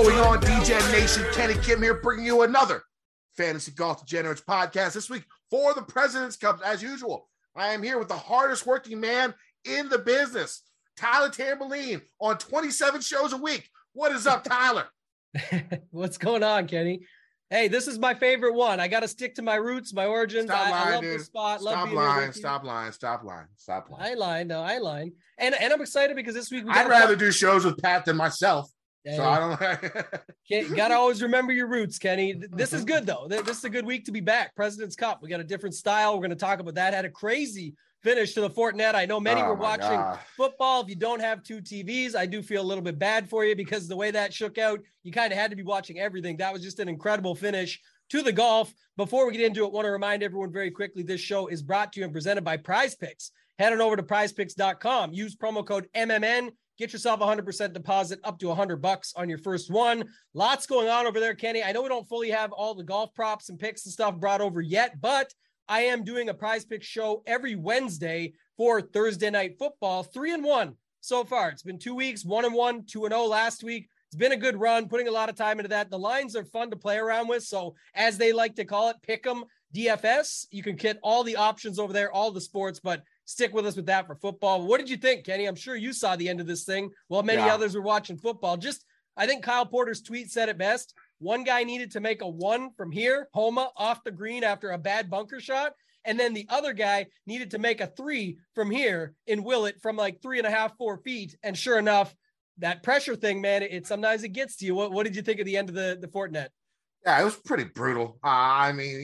going on, DJ Nation? Kenny Kim here, bringing you another Fantasy Golf Degenerates podcast this week for the President's Cup. As usual, I am here with the hardest working man in the business, Tyler Tamboline, on 27 shows a week. What is up, Tyler? What's going on, Kenny? Hey, this is my favorite one. I got to stick to my roots, my origins. I love the spot. Stop lying. I lied. And I'm excited because this week I'd rather do shows with Pat than myself. Yeah. So I don't. Got to always remember your roots, Kenny. This is good, though. This is a good week to be back. President's Cup. We got a different style. We're going to talk about that. Had a crazy finish to the Fortinet. I know many were watching football. If you don't have two TVs, I do feel a little bit bad for you because the way that shook out, you kind of had to be watching everything. That was just an incredible finish to the golf. Before we get into it, I want to remind everyone very quickly, this show is brought to you and presented by Prize Picks. Head on over to prizepicks.com. Use promo code MMN. Get yourself 100% deposit up to $100 on your first one. Lots going on over there, Kenny. I know we don't fully have all the golf props and picks and stuff brought over yet, but I am doing a Prize Picks show every Wednesday for Thursday Night Football. 3-1 so far. It's been 2 weeks, 1-1, 2-0 last week. It's been a good run, putting a lot of time into that. The lines are fun to play around with. So as they like to call it, Pick'em DFS. You can get all the options over there, all the sports, but stick with us with that for football. What did you think, Kenny? I'm sure you saw the end of this thing while many others were watching football. I think Kyle Porter's tweet said it best. One guy needed to make a one from here, Homa, off the green after a bad bunker shot. And then the other guy needed to make a three from here in Willett from like 3.5, 4 feet. And sure enough, that pressure thing, man, sometimes it gets to you. What did you think of the end of the Fortinet? Yeah, it was pretty brutal. I mean,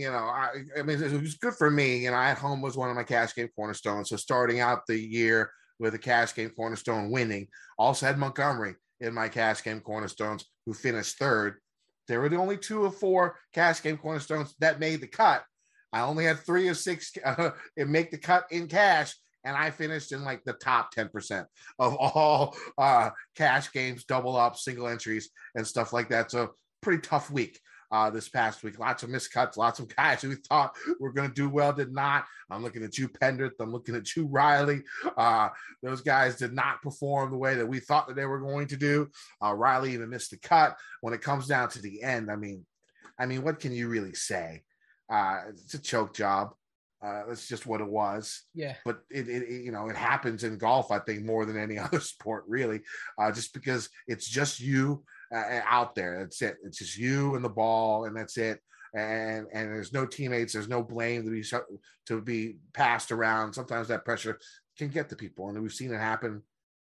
it was good for me. At home was one of my cash game cornerstones. So starting out the year with a cash game cornerstone winning, also had Montgomery in my cash game cornerstones who finished third. They were the only 2 of 4 cash game cornerstones that made the cut. I only had 3 of 6 make the cut in cash, and I finished in like the top 10% of all cash games, double up, single entries, and stuff like that. So pretty tough week. This past week, lots of miscuts, lots of guys who we thought were going to do well did not. I'm looking at you, Pendrith. I'm looking at you, Riley. Those guys did not perform the way that we thought that they were going to do. Riley even missed the cut. When it comes down to the end, I mean, what can you really say? It's a choke job. That's just what it was. Yeah. But it happens in golf, I think, more than any other sport, really, just because it's just you out there. That's it. It's just you and the ball, and that's it. And there's no teammates. There's no blame to be passed around. Sometimes that pressure can get to people, and we've seen it happen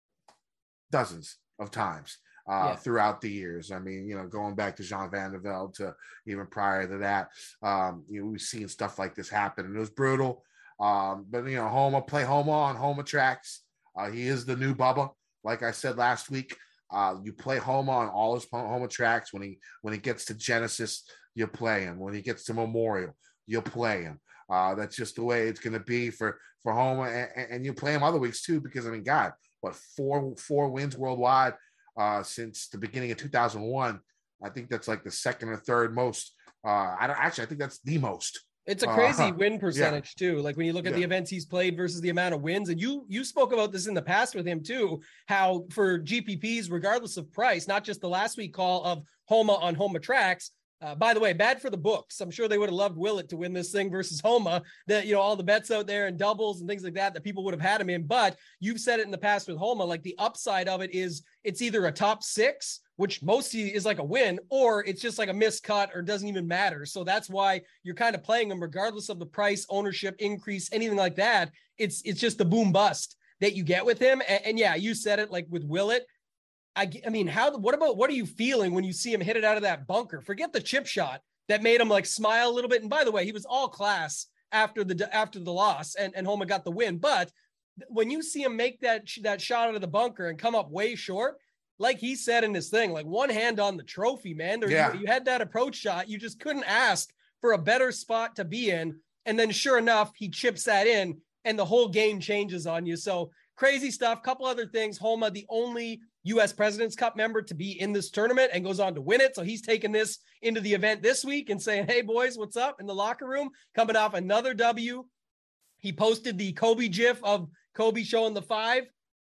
dozens of times throughout the years. I mean, going back to Jean Van der Velde to even prior to that, we've seen stuff like this happen, and it was brutal. But Homa on Homa tracks. He is the new Bubba, like I said last week. You play Homa on all his Homa tracks. When he gets to Genesis, you play him. When he gets to Memorial, you play him. That's just the way it's going to be for Homa, and you play him other weeks too. Because God, what four wins worldwide since the beginning of 2001? I think that's like the second or third most. I think that's the most. It's a crazy win percentage too. Like when you look at the events he's played versus the amount of wins, and you spoke about this in the past with him too, how for GPPs, regardless of price, not just the last week call of Homa on Homa tracks. By the way, bad for the books. I'm sure they would have loved Willett to win this thing versus Homa. That all the bets out there and doubles and things like that people would have had him in. But you've said it in the past with Homa, like the upside of it is it's either a top 6, which mostly is like a win, or it's just like a miscut or doesn't even matter. So that's why you're kind of playing them regardless of the price, ownership increase, anything like that. It's just the boom bust that you get with him. And yeah, you said it, like with Willett. I mean, what are you feeling when you see him hit it out of that bunker? Forget the chip shot that made him like smile a little bit. And by the way, he was all class after the loss and Homa got the win. But when you see him make that shot out of the bunker and come up way short, like he said in his thing, like one hand on the trophy, man. You had that approach shot. You just couldn't ask for a better spot to be in. And then sure enough, he chips that in and the whole game changes on you. So crazy stuff. Couple other things. Homa, the only U.S. President's Cup member to be in this tournament and goes on to win it. So he's taking this into the event this week and saying, hey, boys, what's up in the locker room? Coming off another W. He posted the Kobe gif of Kobe showing the 5.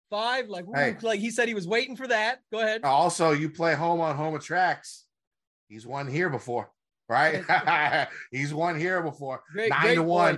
5. Hey. Like he said he was waiting for that. Go ahead. Also, you play home on home attracts. He's won here before, right? He's won here before. Great, 9-1,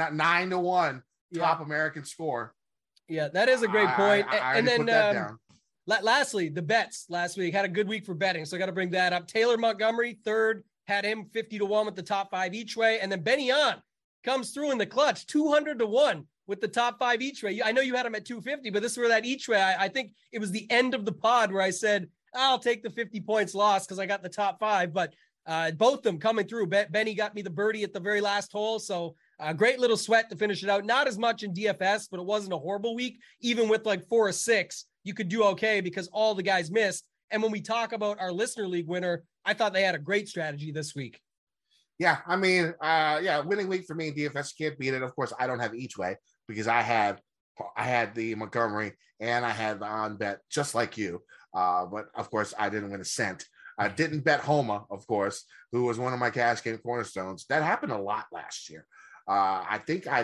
9-1 top American score. Yeah, that is a great point. And then put that down. Lastly, the bets last week had a good week for betting, so I got to bring that up. Taylor Montgomery, third, had him 50-1 with the top 5 each way, and then Benny On comes through in the clutch, 200-1 with the top 5 each way. I know you had him at 250, but this is where that each way. I think it was the end of the pod where I said I'll take the 50 points loss because I got the top 5, but both of them coming through. Benny got me the birdie at the very last hole, so great little sweat to finish it out. Not as much in DFS, but it wasn't a horrible week. Even with like 4 or 6, you could do okay because all the guys missed. And when we talk about our listener league winner, I thought they had a great strategy this week. Yeah, I mean, winning week for me in DFS, can't beat it. Of course, I don't have each way because I had the Montgomery and I had the on bet just like you. But of course, I didn't win a cent. I didn't bet Homa, of course, who was one of my cash game cornerstones. That happened a lot last year. I think I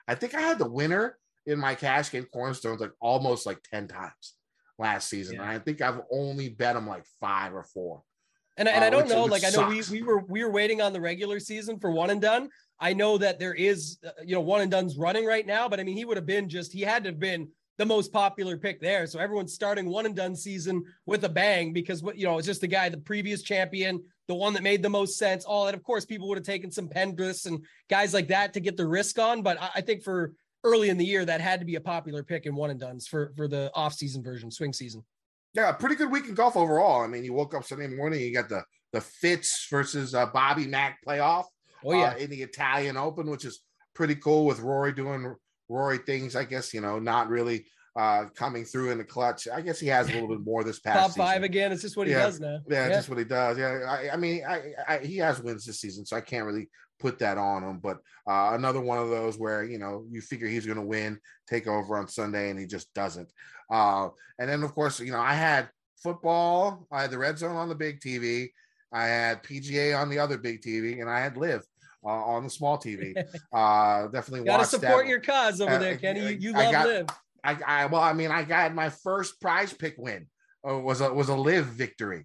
had the winner in my cash game cornerstones like almost like 10 times last season. Yeah. And I think I've only bet them like 5 or 4. And I don't know, like, sucks. I know we were waiting on the regular season for one and done. I know that there is, one and done's running right now, but I mean, he had to have been the most popular pick there. So everyone's starting one and done season with a bang because it's just the guy, the previous champion, the one that made the most sense, all that. Of course, people would have taken some Pendrith and guys like that to get the risk on. But I think for early in the year, that had to be a popular pick in one and dones for the off season version, swing season. Yeah, pretty good week in golf overall. I mean, you woke up Sunday morning, you got the Fitz versus Bobby Mack playoff in the Italian Open, which is pretty cool with Rory doing Rory things, I guess, not really coming through in the clutch. I guess he has a little bit more this past top season. 5 again. It's just what he does now. Yeah, just what he does. Yeah, I mean, he has wins this season, so I can't really put that on him. But another one of those where, you figure he's going to win, take over on Sunday, and he just doesn't. And then, of course, I had football. I had the Red Zone on the big TV. I had PGA on the other big TV, and I had Live on the small TV. Definitely got to support your cause over there, Kenny. You love Live. I got my first prize pick win. Was a Live victory.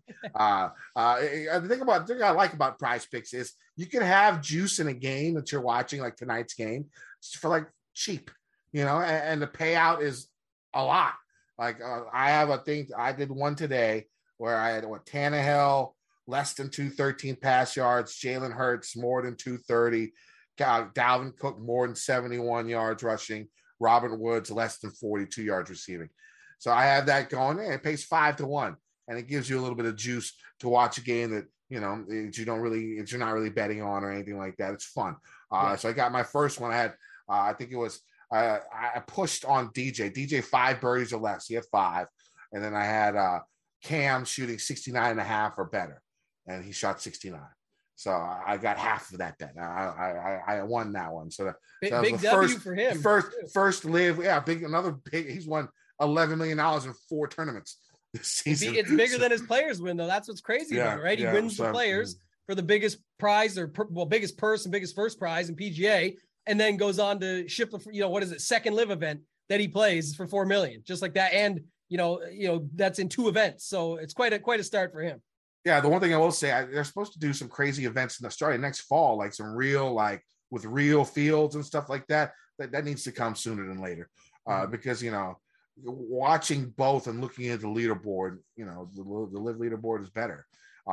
The thing I like about prize picks is you can have juice in a game that you're watching, like tonight's game, for like cheap, and the payout is a lot. Like I have a thing. I did one today where I had Tannehill less than 213 pass yards, Jalen Hurts more than 230, Dalvin Cook more than 71 yards rushing, Robert Woods less than 42 yards receiving. So I have that going. It pays 5-1, and it gives you a little bit of juice to watch a game that you're not really betting on or anything like that. It's fun. So I got my first one. I had I think it was I pushed on DJ 5 birdies or less. He had 5, and then I had Cam shooting 69.5 or better, and he shot 69. So I got half of that bet. I won that one. So that was big W for him. First Live. Yeah, another big. He's won $11 million in 4 tournaments this season. It's bigger than his players win, though. That's what's crazy about it, right? He wins the players for the biggest prize biggest purse and biggest first prize in PGA, and then goes on to ship the second Live event that he plays for $4 million, just like that. And that's in 2 events, so it's quite a start for him. Yeah, the one thing I will say, they're supposed to do some crazy events in Australia next fall, like some real, with real fields and stuff like that. That needs to come sooner than later, because watching both and looking at the leaderboard, the Live leaderboard is better,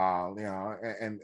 and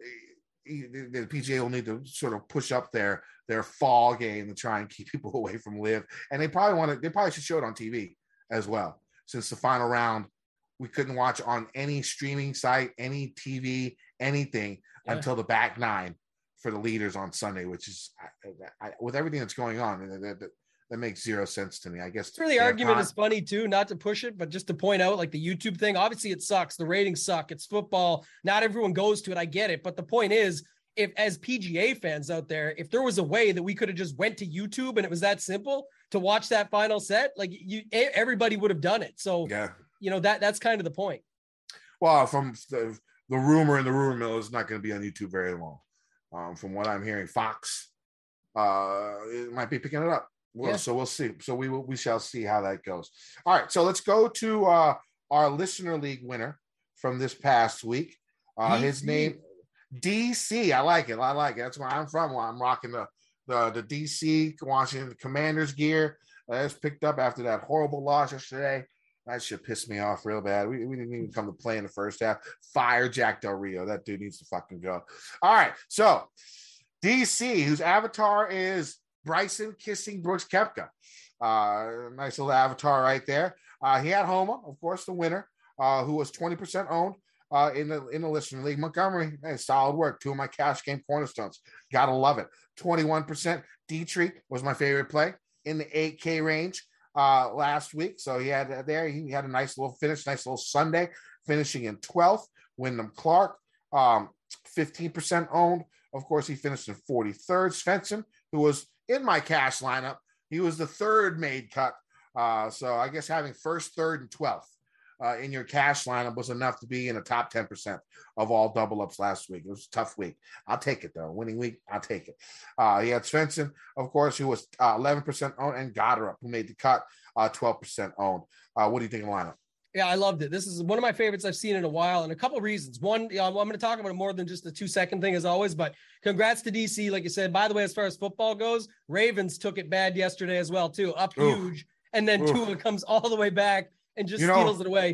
the PGA will need to sort of push up their fall game to try and keep people away from Live, and they probably should show it on TV as well, since the final round we couldn't watch on any streaming site, any TV, anything until the back 9 for the leaders on Sunday, which is with everything that's going on, that makes 0 sense to me. I guess the argument is funny too, not to push it, but just to point out, like the YouTube thing, obviously it sucks. The ratings suck. It's football. Not everyone goes to it. I get it. But the point is, if as PGA fans out there, if there was a way that we could have just went to YouTube and it was that simple to watch that final set, like everybody would have done it. So that's kind of the point. Well, from the rumor in the rumor mill is not going to be on YouTube very long. From what I'm hearing, Fox it might be picking it up. Well, so we'll see. So we shall see how that goes. All right. So let's go to our listener league winner from this past week. His name DC. I like it. That's where I'm from. I'm rocking the DC Washington Commanders gear. It's picked up after that horrible loss yesterday. That shit pissed me off real bad. We didn't even come to play in the first half. Fire Jack Del Rio. That dude needs to fucking go. All right. So DC, whose avatar is Bryson kissing Brooks Koepka. Nice little avatar right there. He had Homa, of course, the winner, who was 20% owned in the listener league. Montgomery, hey, solid work. 2 of my cash game cornerstones. Gotta love it. 21%. Dietrich was my favorite play in the 8K range last week. So he had a nice little finish, nice little Sunday, finishing in 12th. Wyndham Clark, 15% owned. Of course, he finished in 43rd. Svensson, who was in my cash lineup, he was the third made cut. So I guess having first, third, and 12th in your cash lineup was enough to be in the top 10% of all double ups last week. It was a tough week. I'll take it, though. Winning week, I'll take it. He had Svensson, of course, who was 11% owned, and Goddard, who made the cut, 12% owned. What do you think of the lineup? Yeah, I loved it. This is one of my favorites I've seen in a while, and a couple of reasons. One, I'm going to talk about it more than just the 2-second thing as always, but congrats to DC. Like you said, by the way, as far as football goes, Ravens took it bad yesterday as well, too. Up huge. And then Tua comes all the way back and just steals it away.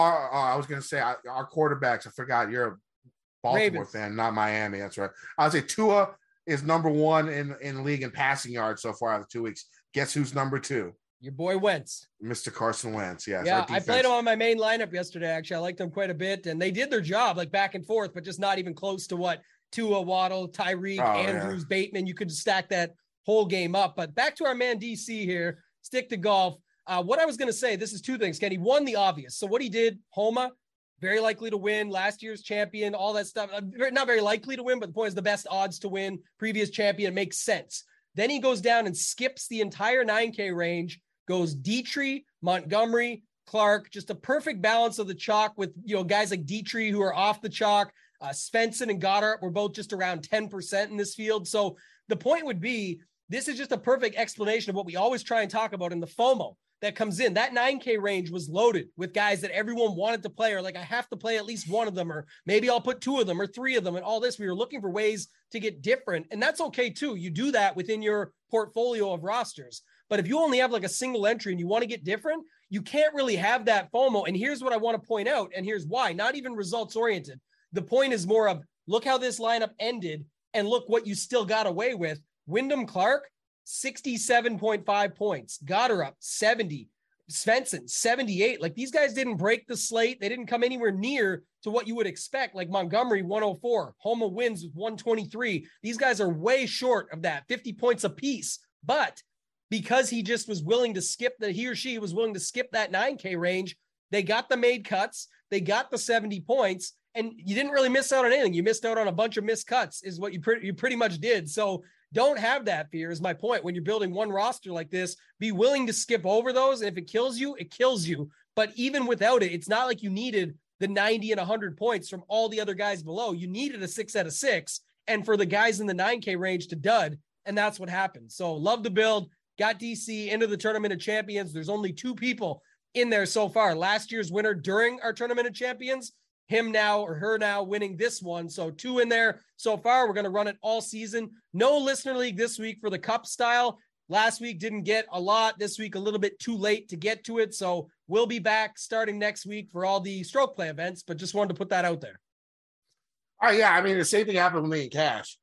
I was going to say our quarterbacks, I forgot you're a Baltimore fan, not Miami. That's right. I would say Tua is number 1 in the league in passing yards so far out of 2 weeks. Guess who's number 2? Your boy Wentz. Mr. Carson Wentz, yes. Yeah, I played him on my main lineup yesterday, actually. I liked them quite a bit, and they did their job, like back and forth, but just not even close to what Tua, Waddle, Tyreek, Andrews, Bateman. You could stack that whole game up. But back to our man DC here, stick to golf. What I was going to say, this is 2 things, Kenny. One, the obvious. So what he did, Homa, very likely to win, last year's champion, all that stuff. Not very likely to win, but the point is the best odds to win, previous champion, makes sense. Then he goes down and skips the entire 9K range, goes Dietrich, Montgomery, Clark, just a perfect balance of the chalk with, guys like Dietrich who are off the chalk. Svensson and Goddard were both just around 10% in this field. So the point would be, this is just a perfect explanation of what we always try and talk about in the FOMO that comes in. That 9K range was loaded with guys that everyone wanted to play, or like, I have to play at least one of them, or maybe I'll put 2 of them or 3 of them, and all this. We were looking for ways to get different. And that's okay too. You do that within your portfolio of rosters. But if you only have like a single entry and you want to get different, you can't really have that FOMO. And here's what I want to point out. And here's why. Not even results oriented. The point is more of, look how this lineup ended and look what you still got away with. Wyndham Clark, 67.5 points. Goddard up 70. Svensson, 78. Like, these guys didn't break the slate. They didn't come anywhere near to what you would expect. Like Montgomery, 104. Homa wins with 123. These guys are way short of that, 50 points apiece. But because he just was willing to skip he or she was willing to skip that 9K range, they got the made cuts. They got the 70 points, and you didn't really miss out on anything. You missed out on a bunch of missed cuts is what you pretty much did. So don't have that fear is my point. When you're building one roster like this, be willing to skip over those. And if it kills you, it kills you. But even without it, it's not like you needed the 90 and 100 points from all the other guys below. You needed a 6 out of 6. And for the guys in the 9K range to dud. And that's what happened. So love the build. Got DC into the Tournament of Champions. There's only 2 people in there so far. Last year's winner during our Tournament of Champions, him now or her now winning this one. So 2 in there so far. We're going to run it all season. No listener league this week for the cup style. Last week didn't get a lot. This week a little bit too late to get to it. So we'll be back starting next week for all the stroke play events, but just wanted to put that out there. Oh yeah. I mean, the same thing happened with me in cash.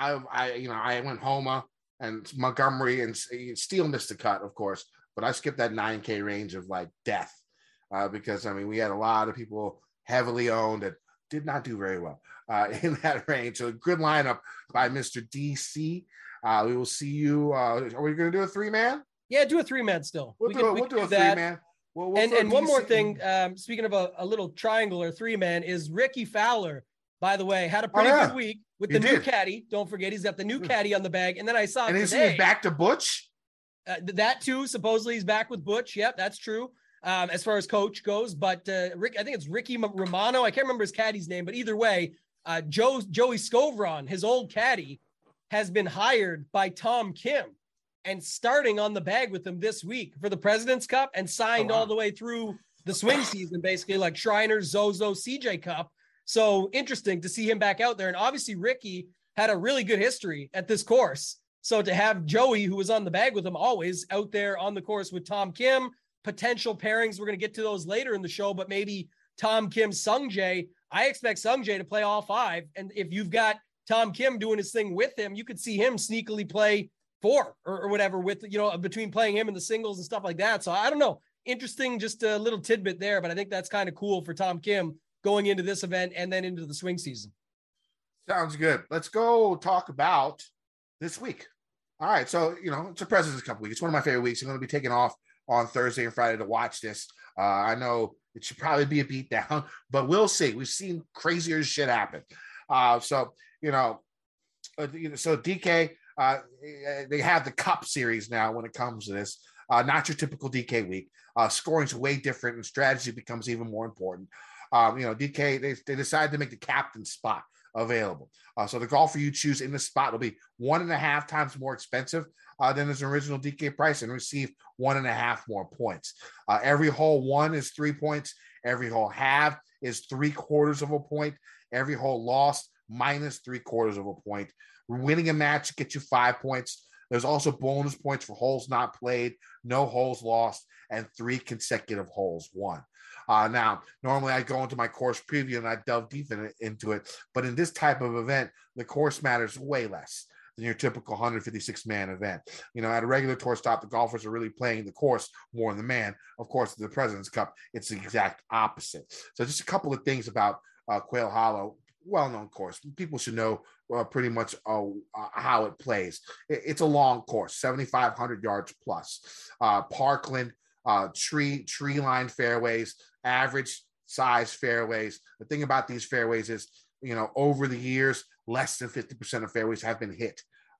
I went Homa and Montgomery, and Steele missed the cut, of course, but I skipped that 9K range of like death because, I mean, we had a lot of people heavily owned that did not do very well in that range. So good lineup by Mr. DC. We will see you. Are we going to do a 3-man? Yeah, do a 3-man still. We'll do a 3-man. And one more thing, speaking of a little triangle or 3-man, is Ricky Fowler, by the way, had a pretty good week with the new caddy. Don't forget, he's got the new caddy on the bag. And then I saw is he back to Butch? That too. Supposedly he's back with Butch. Yep, that's true. As far as coach goes, but Rick, I think it's Ricky Romano. I can't remember his caddy's name, but either way, Joey Scovron, his old caddy, has been hired by Tom Kim and starting on the bag with him this week for the President's Cup and signed all the way through the swing season, basically like Shriners, Zozo, CJ Cup. So interesting to see him back out there. And obviously Ricky had a really good history at this course. So to have Joey, who was on the bag with him always, out there on the course with Tom Kim, potential pairings, we're going to get to those later in the show, but maybe Tom Kim, Sungjae. I expect Sungjae to play all 5. And if you've got Tom Kim doing his thing with him, you could see him sneakily play 4 or whatever with, between playing him in the singles and stuff like that. So I don't know. Interesting, just a little tidbit there, but I think that's kind of cool for Tom Kim going into this event and then into the swing season. Sounds good. Let's go talk about this week. All right. So, it's a President's Cup week. It's one of my favorite weeks. I'm going to be taking off on Thursday and Friday to watch this. I know it should probably be a beatdown, but we'll see. We've seen crazier shit happen. So DK, they have the Cup series now when it comes to this. Not your typical DK week. Scoring's way different and strategy becomes even more important. DK, they decided to make the captain spot available. So the golfer you choose in the spot will be 1.5 times more expensive than his original DK price and receive 1.5 more points. Every hole won is 3 points. Every hole halved is 3/4 of a point. Every hole lost minus 3/4 of a point. Winning a match gets you 5 points. There's also bonus points for holes not played, no holes lost, and 3 consecutive holes won. Now, normally I go into my course preview and I delve deep into it, but in this type of event, the course matters way less than your typical 156-man event. At a regular tour stop, the golfers are really playing the course more than the man. Of course, at the President's Cup, it's the exact opposite. So just a couple of things about Quail Hollow. Well-known course. People should know pretty much how it plays. It's a long course, 7,500 yards plus. Parkland, tree-lined fairways, average size fairways. The thing about these fairways is, over the years, less than 50% of fairways have been hit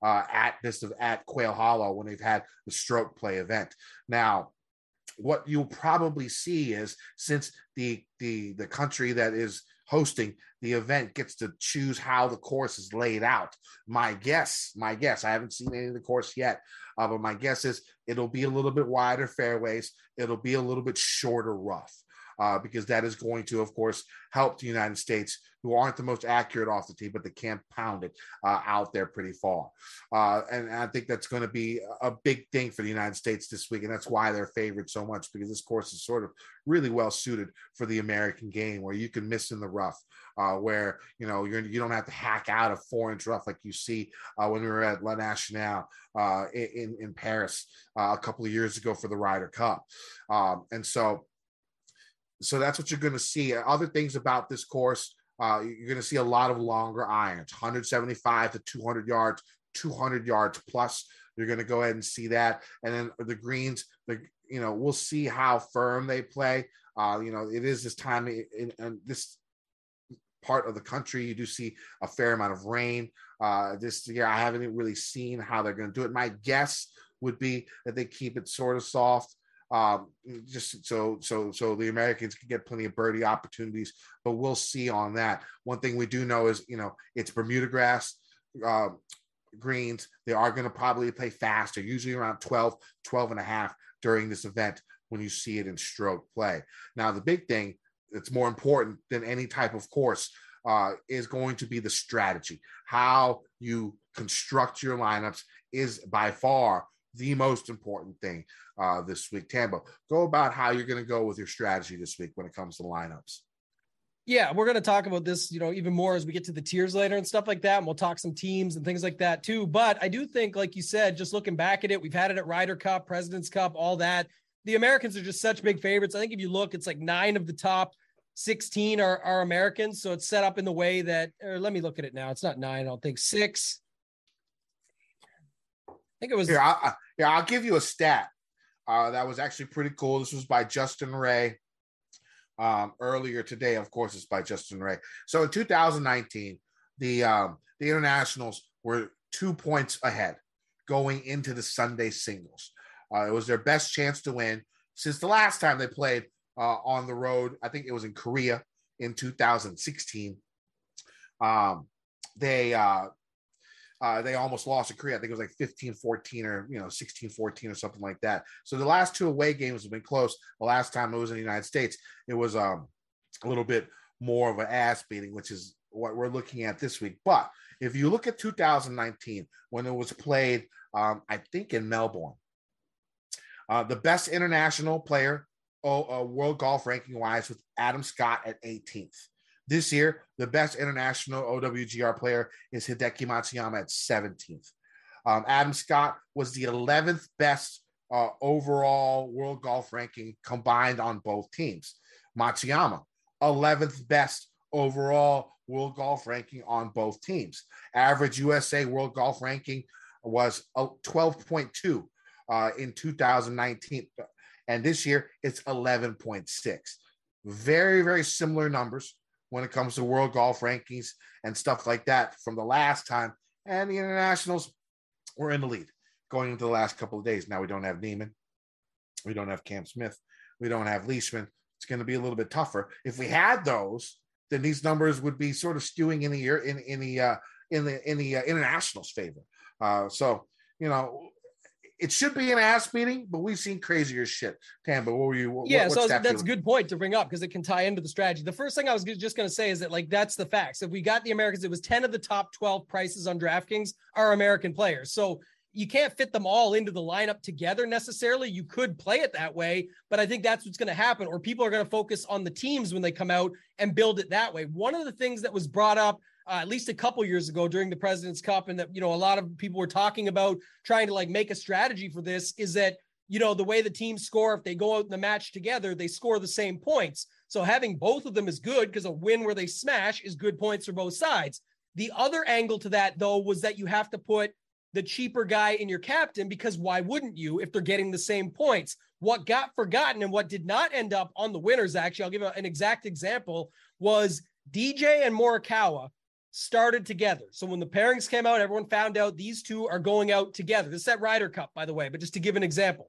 at Quail Hollow when they've had the stroke play event. Now, what you'll probably see is, since the country that is hosting the event gets to choose how the course is laid out. My guess, I haven't seen any of the course yet, but my guess is it'll be a little bit wider fairways. It'll be a little bit shorter rough. Because that is going to, of course, help the United States, who aren't the most accurate off the tee, but they can pound it out there pretty far. And I think that's going to be a big thing for the United States this week, and that's why they're favored so much, because this course is sort of really well suited for the American game, where you can miss in the rough, where you don't have to hack out a 4-inch rough like you see when we were at La Nationale in Paris a couple of years ago for the Ryder Cup, and so that's what you're going to see. Other things about this course, you're going to see a lot of longer irons, 175 to 200 yards, 200 yards plus. You're going to go ahead and see that. And then the greens, we'll see how firm they play. It is this time in this part of the country, you do see a fair amount of rain. This year, I haven't really seen how they're going to do it. My guess would be that they keep it sort of soft. Just so the Americans can get plenty of birdie opportunities, but we'll see on that. One thing we do know is, it's Bermuda grass greens. They are going to probably play faster, usually around 12 and a half during this event when you see it in stroke play. Now, the big thing that's more important than any type of course is going to be the strategy. How you construct your lineups is by far the most important thing this week. Tambo, go about how you're going to go with your strategy this week when it comes to lineups. Yeah, we're going to talk about this, even more as we get to the tiers later and stuff like that. And we'll talk some teams and things like that too. But I do think, like you said, just looking back at it, we've had it at Ryder Cup, President's Cup, all that. The Americans are just such big favorites. I think if you look, it's like 9 of the top 16 are Americans. So it's set up in the way that, let me look at it now. It's not 9, I don't think 6. I think it was. Here, I'll give you a stat that was actually pretty cool. This was by Justin Ray earlier today. Of course, it's by Justin Ray. So in 2019, the internationals were 2 points ahead going into the Sunday singles. It was their best chance to win since the last time they played on the road. I think it was in Korea in 2016. They almost lost to Korea. I think it was like 15-14 or 16-14 or something like that. So the last two away games have been close. The last time it was in the United States, it was a little bit more of an ass beating, which is what we're looking at this week. But if you look at 2019, when it was played, I think in Melbourne, the best international player, world golf ranking wise, was Adam Scott at 18th. This year, the best international OWGR player is Hideki Matsuyama at 17th. Adam Scott was the 11th best overall world golf ranking combined on both teams. Matsuyama, 11th best overall world golf ranking on both teams. Average USA world golf ranking was 12.2 in 2019. And this year, it's 11.6. Very, very similar numbers when it comes to world golf rankings and stuff like that from the last time. And the internationals were in the lead going into the last couple of days. Now we don't have Neiman. We don't have Cam Smith. We don't have Leishman. It's going to be a little bit tougher. If we had those, then these numbers would be sort of skewing in the internationals' favor. So, it should be an ass beating, but we've seen crazier shit. Tam, but what were you? That's a good point to bring up because it can tie into the strategy. The first thing I was just going to say is that, like, that's the facts. If we got the Americans, it was 10 of the top 12 prices on DraftKings are American players. So you can't fit them all into the lineup together necessarily. You could play it that way, but I think that's what's going to happen, or people are going to focus on the teams when they come out and build it that way. One of the things that was brought up at least a couple years ago during the President's Cup, and that, a lot of people were talking about trying to like make a strategy for this, is that, the way the teams score, if they go out in the match together, they score the same points. So having both of them is good because a win where they smash is good points for both sides. The other angle to that, though, was that you have to put the cheaper guy in your captain, because why wouldn't you if they're getting the same points? What got forgotten and what did not end up on the winners, actually, I'll give an exact example, was DJ and Morikawa started together. So when the pairings came out, everyone found out these two are going out together. This is at Ryder Cup, by the way, but just to give an example.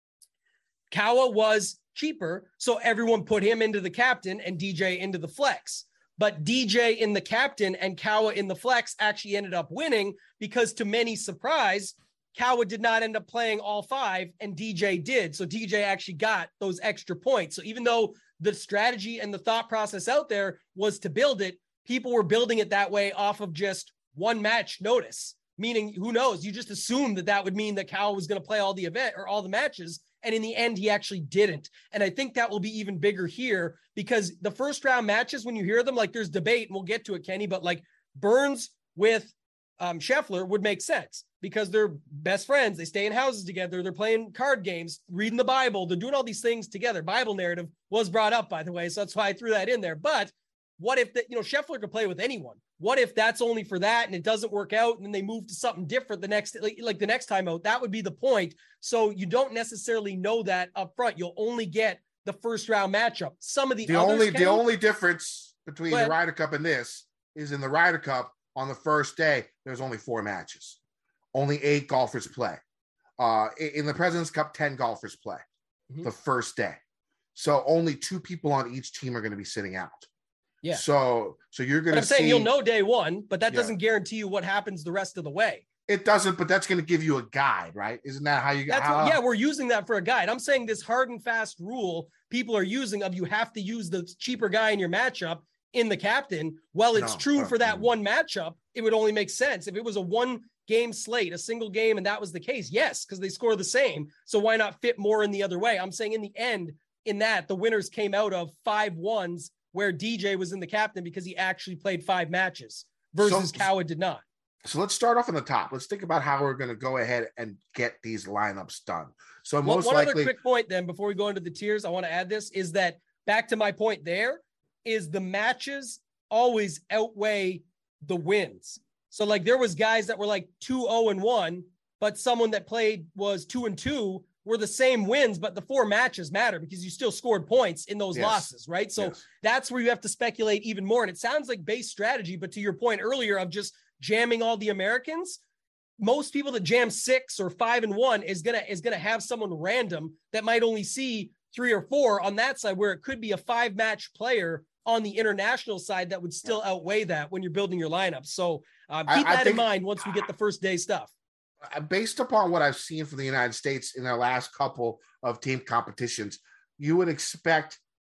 Kawa was cheaper, so everyone put him into the captain and DJ into the flex. But DJ in the captain and Kawa in the flex actually ended up winning because, to many surprise, Kawa did not end up playing all five and DJ did. So DJ actually got those extra points. So even though the strategy and the thought process out there was to build it, people were building it that way off of just one match notice, meaning, who knows, you just assumed that would mean that Kawa was going to play all the event or all the matches. And in the end, he actually didn't. And I think that will be even bigger here, because the first round matches, when you hear them, like, there's debate, and we'll get to it, Kenny, but like Burns with Scheffler would make sense because they're best friends. They stay in houses together. They're playing card games, reading the Bible. They're doing all these things together. Bible narrative was brought up, by the way. So that's why I threw that in there. But what if Scheffler could play with anyone? What if that's only for that and it doesn't work out and then they move to something different the next time out? That would be the point. So you don't necessarily know that up front. You'll only get the first round matchup. Some of the only difference between the Ryder Cup and this is, in the Ryder Cup on the first day, there's only 4 matches. Only 8 golfers play. In the President's Cup, 10 golfers play the first day. So only 2 people on each team are going to be sitting out. Yeah. So you're going to see. I'm saying you'll know day one, but that doesn't guarantee you what happens the rest of the way. It doesn't, but that's going to give you a guide, right? Isn't that how you got? We're using that for a guide. I'm saying this hard and fast rule people are using of you have to use the cheaper guy in your matchup in the captain. Well, it's true for that one matchup. It would only make sense if it was a 1-game slate, a single game, and that was the case. Yes, because they score the same. So why not fit more in the other way? I'm saying in the end, in that, the winners came out of 5-1s where DJ was in the captain because he actually played 5 matches versus Kawa did not. So let's start off on the top. Let's think about how we're going to go ahead and get these lineups done. So one other quick point then, before we go into the tiers, I want to add this, is that back to my point there, is the matches always outweigh the wins. So like there was guys that were like 2-0-1, but someone that played was 2-2, were the same wins, but the 4 matches matter because you still scored points in those losses, right? So that's where you have to speculate even more. And it sounds like base strategy, but to your point earlier of just jamming all the Americans, most people that jam 6 or 5-1 is gonna have someone random that might only see 3 or 4 on that side, where it could be a 5-match player on the international side that would still outweigh that when you're building your lineup. So keep that in mind once we get the first day stuff. Based upon what I've seen from the United States in their last couple of team competitions, you would expect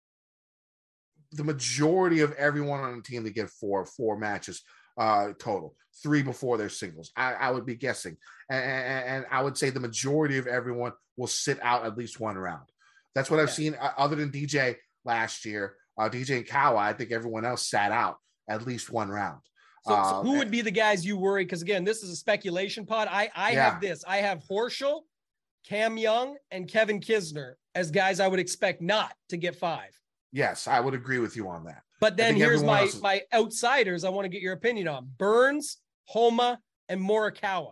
the majority of everyone on the team to get four matches total, 3 before their singles. I would be guessing. And I would say the majority of everyone will sit out at least one round. That's what I've seen other than DJ last year. DJ and Kawa, I think everyone else sat out at least one round. So who would be the guys you worry? Because again, this is a speculation pod. I have this. I have Horschel, Cam Young, and Kevin Kisner as guys I would expect not to get 5. Yes, I would agree with you on that. But then here's my outsiders I want to get your opinion on. Burns, Homa, and Morikawa.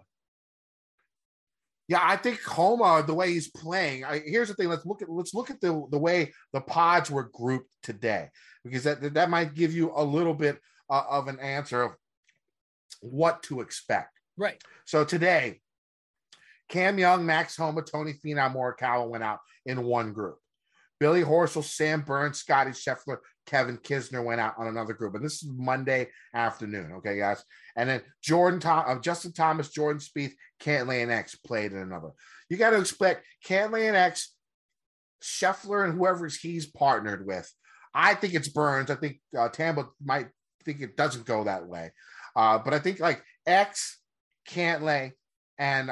Yeah, I think Homa, the way he's playing. Here's the thing. Let's look at the way the pods were grouped today, because that might give you a little bit of an answer of what to expect. Right. So today, Cam Young, Max Homa, Tony Finau, Morikawa went out in one group. Billy Horschel, Sam Burns, Scotty Scheffler, Kevin Kisner went out on another group. And this is Monday afternoon. Okay, guys. And then Justin Thomas, Jordan Spieth, Cantlay, and X played in another. You got to expect Cantlay and X, Scheffler, and whoever he's partnered with. I think it's Burns. I think Tampa might think it doesn't go that way. But I think like X, Cantlay, and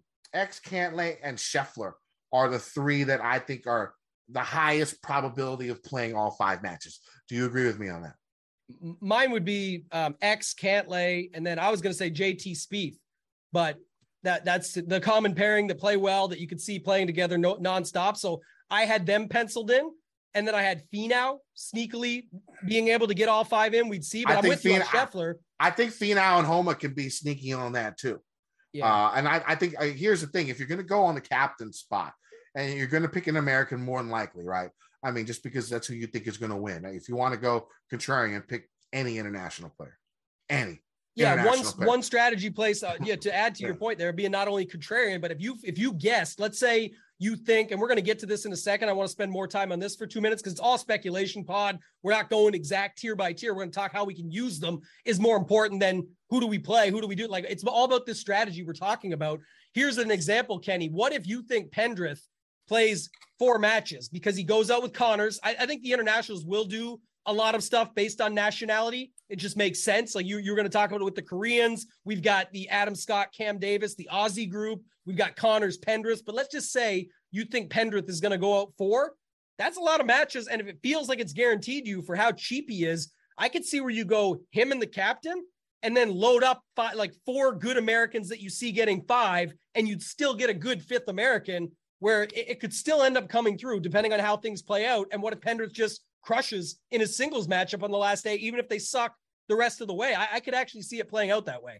Scheffler are the 3 that I think are the highest probability of playing all 5 matches. Do you agree with me on that? Mine would be X, Cantlay, and then I was going to say JT Spieth, but that's the common pairing that play well, that you could see playing together nonstop. So I had them penciled in, and then I had Finau sneakily being able to get all 5 in. We'd see, but I'm with you on Scheffler. I think Finau and Homa can be sneaky on that too. Yeah. And I think here's the thing: if you're going to go on the captain spot, and you're going to pick an American more than likely, right? I mean, just because that's who you think is going to win. If you want to go contrarian, pick any international player. Any. Yeah, one strategy place, to add to your point there, being not only contrarian, but if you guessed, let's say you think, and we're going to get to this in a second, I want to spend more time on this for 2 minutes because it's all speculation pod. We're not going exact tier by tier. We're going to talk how we can use them is more important than who do we play, who do we do. Like, it's all about this strategy we're talking about. Here's an example, Kenny. What if you think Pendrith plays 4 matches because he goes out with Connors? I think the internationals will do a lot of stuff based on nationality. It just makes sense. Like you're going to talk about it with the Koreans. We've got the Adam Scott, Cam Davis, the Aussie group. We've got Connors, Pendrith. But let's just say you think Pendrith is going to go out 4. That's a lot of matches. And if it feels like it's guaranteed you for how cheap he is, I could see where you go him and the captain and then load up 4 good Americans that you see getting 5, and you'd still get a good 5th American where it could still end up coming through depending on how things play out. And what if Pendrith just crushes in his singles matchup on the last day, even if they suck the rest of the way? I could actually see it playing out that way.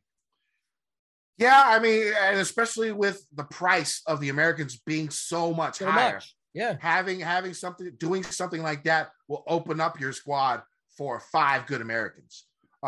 Yeah, I mean, and especially with the price of the Americans being so much higher. Yeah. Having something, doing something like that will open up your squad for 5 good Americans.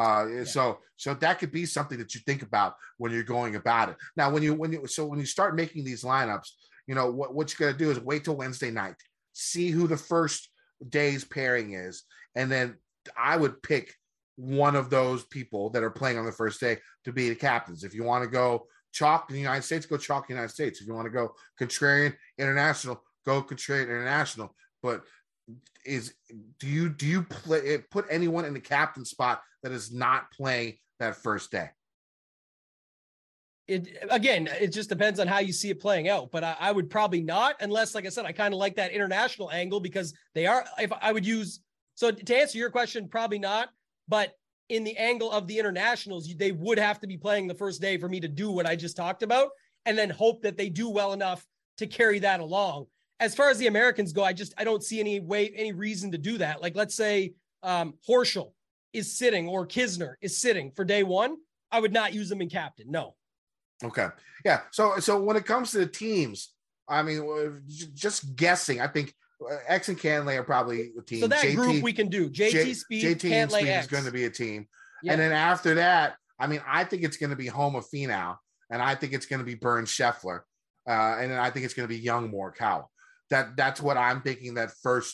So that could be something that you think about when you're going about it. Now, when you start making these lineups, you know, what you got to do is wait till Wednesday night, see who the first day's pairing is. And then I would pick one of those people that are playing on the first day to be the captains. If you want to go chalk in the United States, go chalk in the United States. If you want to go contrarian international, go contrarian international. But do you put anyone in the captain spot that is not playing that first day? It just depends on how you see it playing out, but I would probably not, unless, like I said, I kind of like that international angle because they are, if I would use, so to answer your question, probably not, but in the angle of the internationals, they would have to be playing the first day for me to do what I just talked about, and then hope that they do well enough to carry that along. As far as the Americans go, I don't see any reason to do that. Like, let's say Horschel is sitting or Kisner is sitting for day 1. I would not use them in captain. No. Okay. Yeah. So when it comes to the teams, I mean, just guessing, I think X and Cantlay are probably a team. So that group we can do. JT Spieth, Cantlay, X is going to be a team. Yeah. And then after that, I mean, I think it's going to be Homa Finau, and I think it's going to be Burns Scheffler, and then I think it's going to be Young Morikawa. That's what I'm thinking that first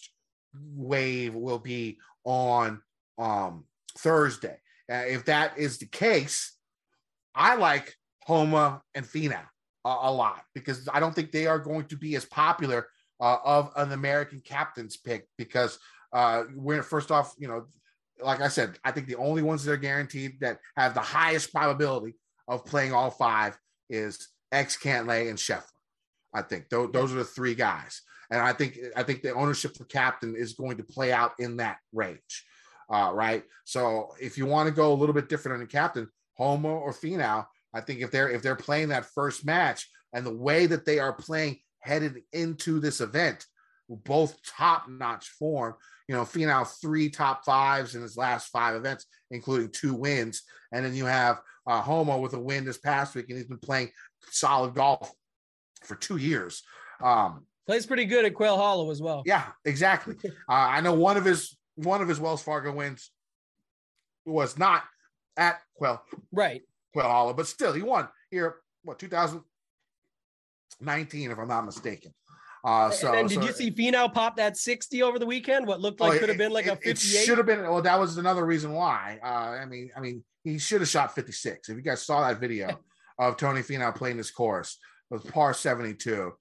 wave will be on Thursday. If that is the case, I like Homa and Finau a lot, because I don't think they are going to be as popular of an American captain's pick, because we're first off, like I said, I think the only ones that are guaranteed that have the highest probability of playing all five is Cantlay and Scheffler. I think those are the three guys. And I think the ownership for captain is going to play out in that range. Right. So if you want to go a little bit different on the captain, Homa or Finau, I think if they're playing that first match and the way that they are playing headed into this event, both top-notch form, Finau 3 top fives in his last 5 events, including 2 wins. And then you have Homa with a win this past week, and he's been playing solid golf for 2 years. Plays pretty good at Quail Hollow as well. Yeah, exactly. I know one of his Wells Fargo wins was not at Quail Hollow, but still he won here, 2019, if I'm not mistaken. Did you see Finau pop that 60 over the weekend? What looked like could have been like a 58? It should have been. Well, that was another reason why. I mean, he should have shot 56. If you guys saw that video of Tony Finau playing this course with par 72,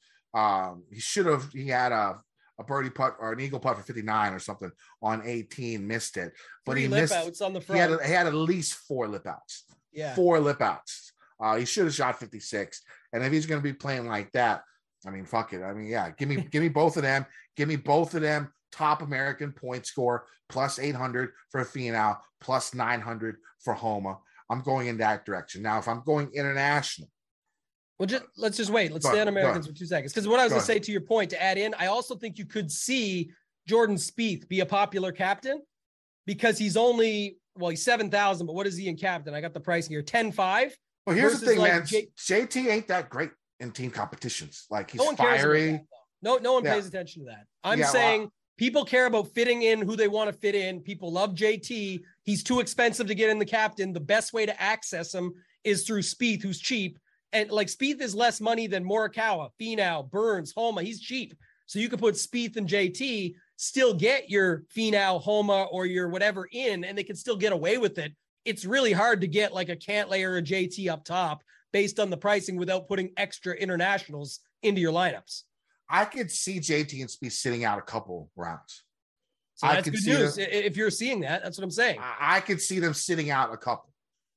he had a birdie putt or an eagle putt for 59 or something on 18, missed it. But 3 he lip missed. Outs on the front. He had at least 4 lip outs. Yeah, 4 lip outs. He should have shot 56. And if he's going to be playing like that, I mean, fuck it. I mean, yeah, give me both of them. Give me both of them top American point score, plus 800 for Finau, plus 900 for Homa. I'm going in that direction. Now, if I'm going international. Well, let's just wait. Let's stay on Americans for 2 seconds. Because what I was going to say, to your point, to add in, I also think you could see Jordan Spieth be a popular captain, because he's only, he's 7,000, but what is he in captain? I got the pricing here, 10.5. Well, here's the thing, man. JT ain't that great in team competitions. Like, he's fiery. No one pays attention to that. I'm saying people care about fitting in who they want to fit in. People love JT. He's too expensive to get in the captain. The best way to access him is through Spieth, who's cheap. And like, Spieth is less money than Morikawa, Finau, Burns, Homa. He's cheap. So you could put Spieth and JT, still get your Finau, Homa, or your whatever in, and they can still get away with it. It's really hard to get like a Cantlay or a JT up top based on the pricing without putting extra internationals into your lineups. I could see JT and Spieth sitting out a couple rounds. So that's good news. If you're seeing that, that's what I'm saying. I could see them sitting out a couple.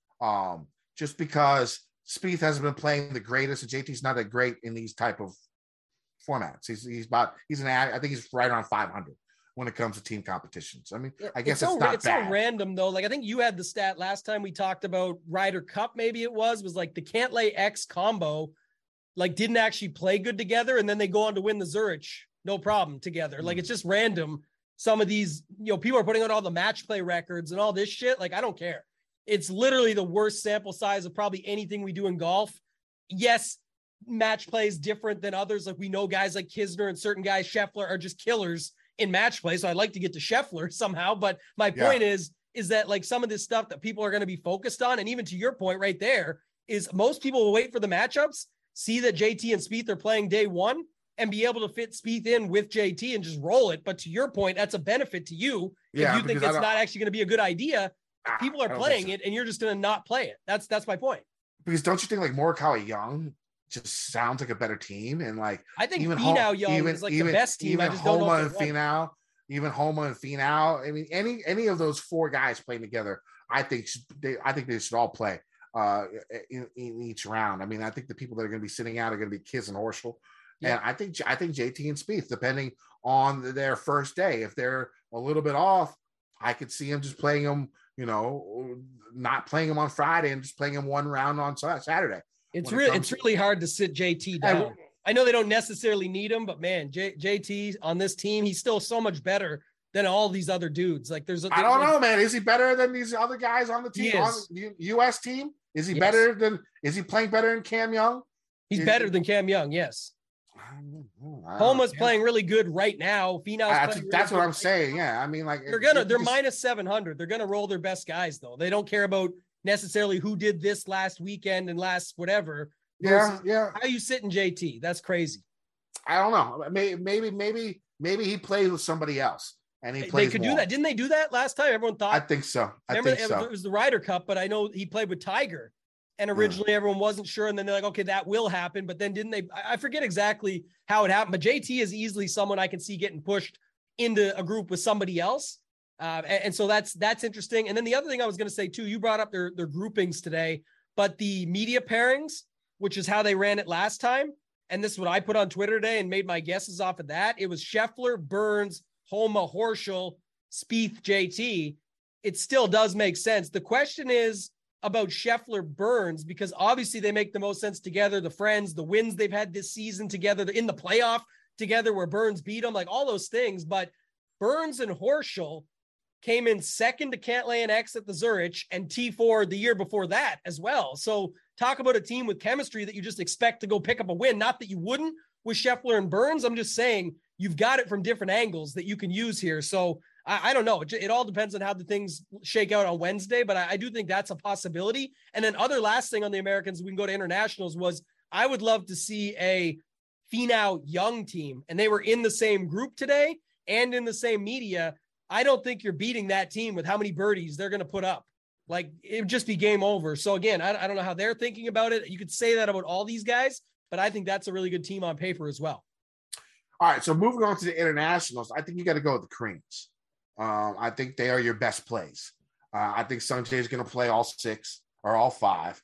Just because Spieth hasn't been playing the greatest, and JT's not that great in these type of formats. I think he's right around 500 when it comes to team competitions. I mean, I guess it's not bad. It's so random though. Like, I think you had the stat last time we talked about Ryder Cup, maybe it was like the Cantlay X combo, like, didn't actually play good together, and then they go on to win the Zurich, no problem together. Like, it's just random. Some of these, people are putting out all the match play records and all this shit. Like, I don't care. It's literally the worst sample size of probably anything we do in golf. Yes, match play is different than others. Like, we know guys like Kisner and certain guys, Scheffler, are just killers in match play. So I'd like to get to Scheffler somehow. But my point is that like some of this stuff that people are going to be focused on, and even to your point right there, is most people will wait for the matchups, see that JT and Spieth are playing day one, and be able to fit Spieth in with JT and just roll it. But to your point, that's a benefit to you. If you think it's not actually going to be a good idea, people are playing it and you're just going to not play it. That's my point. Because don't you think like Morikawa Young just sounds like a better team? And like, I think Finau Young is like the best team. Even Homa and Finau. I mean, any of those 4 guys playing together, I think they should all play in each round. I mean, I think the people that are going to be sitting out are going to be Kiss and Horschel. Yeah. And I think JT and Spieth, depending on their first day, if they're a little bit off, I could see him just playing them, not playing them on Friday and just playing them one round on Saturday. It's really hard to sit JT down. I know they don't necessarily need him, but man, JT on this team, he's still so much better than all these other dudes. Like, I don't know, man. Is he better than these other guys on the team, on the U.S. team? Is he better than? Is he playing better than Cam Young? He's better than Cam Young. Yes. Homa's playing really good right now. That's what I'm saying. Yeah, I mean, like, they're minus 700. They're gonna roll their best guys though. They don't care about necessarily who did this last weekend and last whatever. Yeah. How you sitting JT? That's crazy. I don't know. Maybe he plays with somebody else. and he They plays could Wall. do that. Didn't they do that last time? Everyone thought. I think so. It was the Ryder Cup, but I know he played with Tiger. And originally everyone wasn't sure. And then they're like, okay, that will happen. But then didn't they? I forget exactly how it happened. But JT is easily someone I can see getting pushed into a group with somebody else. And so that's interesting. And then the other thing I was going to say too, you brought up their groupings today, but the media pairings, which is how they ran it last time. And this is what I put on Twitter today and made my guesses off of that. It was Scheffler, Burns, Homa, Horschel, Spieth, JT. It still does make sense. The question is about Scheffler, Burns, because obviously they make the most sense together. The friends, the wins they've had this season together, in the playoff together where Burns beat them, like all those things. But Burns and Horschel came in second to Cantlay and X at the Zurich and T4 the year before that as well. So talk about a team with chemistry that you just expect to go pick up a win. Not that you wouldn't with Scheffler and Burns. I'm just saying you've got it from different angles that you can use here. So I don't know. It all depends on how the things shake out on Wednesday, but I do think that's a possibility. And then last thing on the Americans, we can go to internationals, was I would love to see a Finau Young team. And they were in the same group today and in the same media. I don't think you're beating that team with how many birdies they're going to put up. Like, it would just be game over. So again, I don't know how they're thinking about it. You could say that about all these guys, but I think that's a really good team on paper as well. All right. So moving on to the internationals, I think you got to go with the Koreans. I think they are your best plays. I think Sungjae is going to play all 6 or all 5.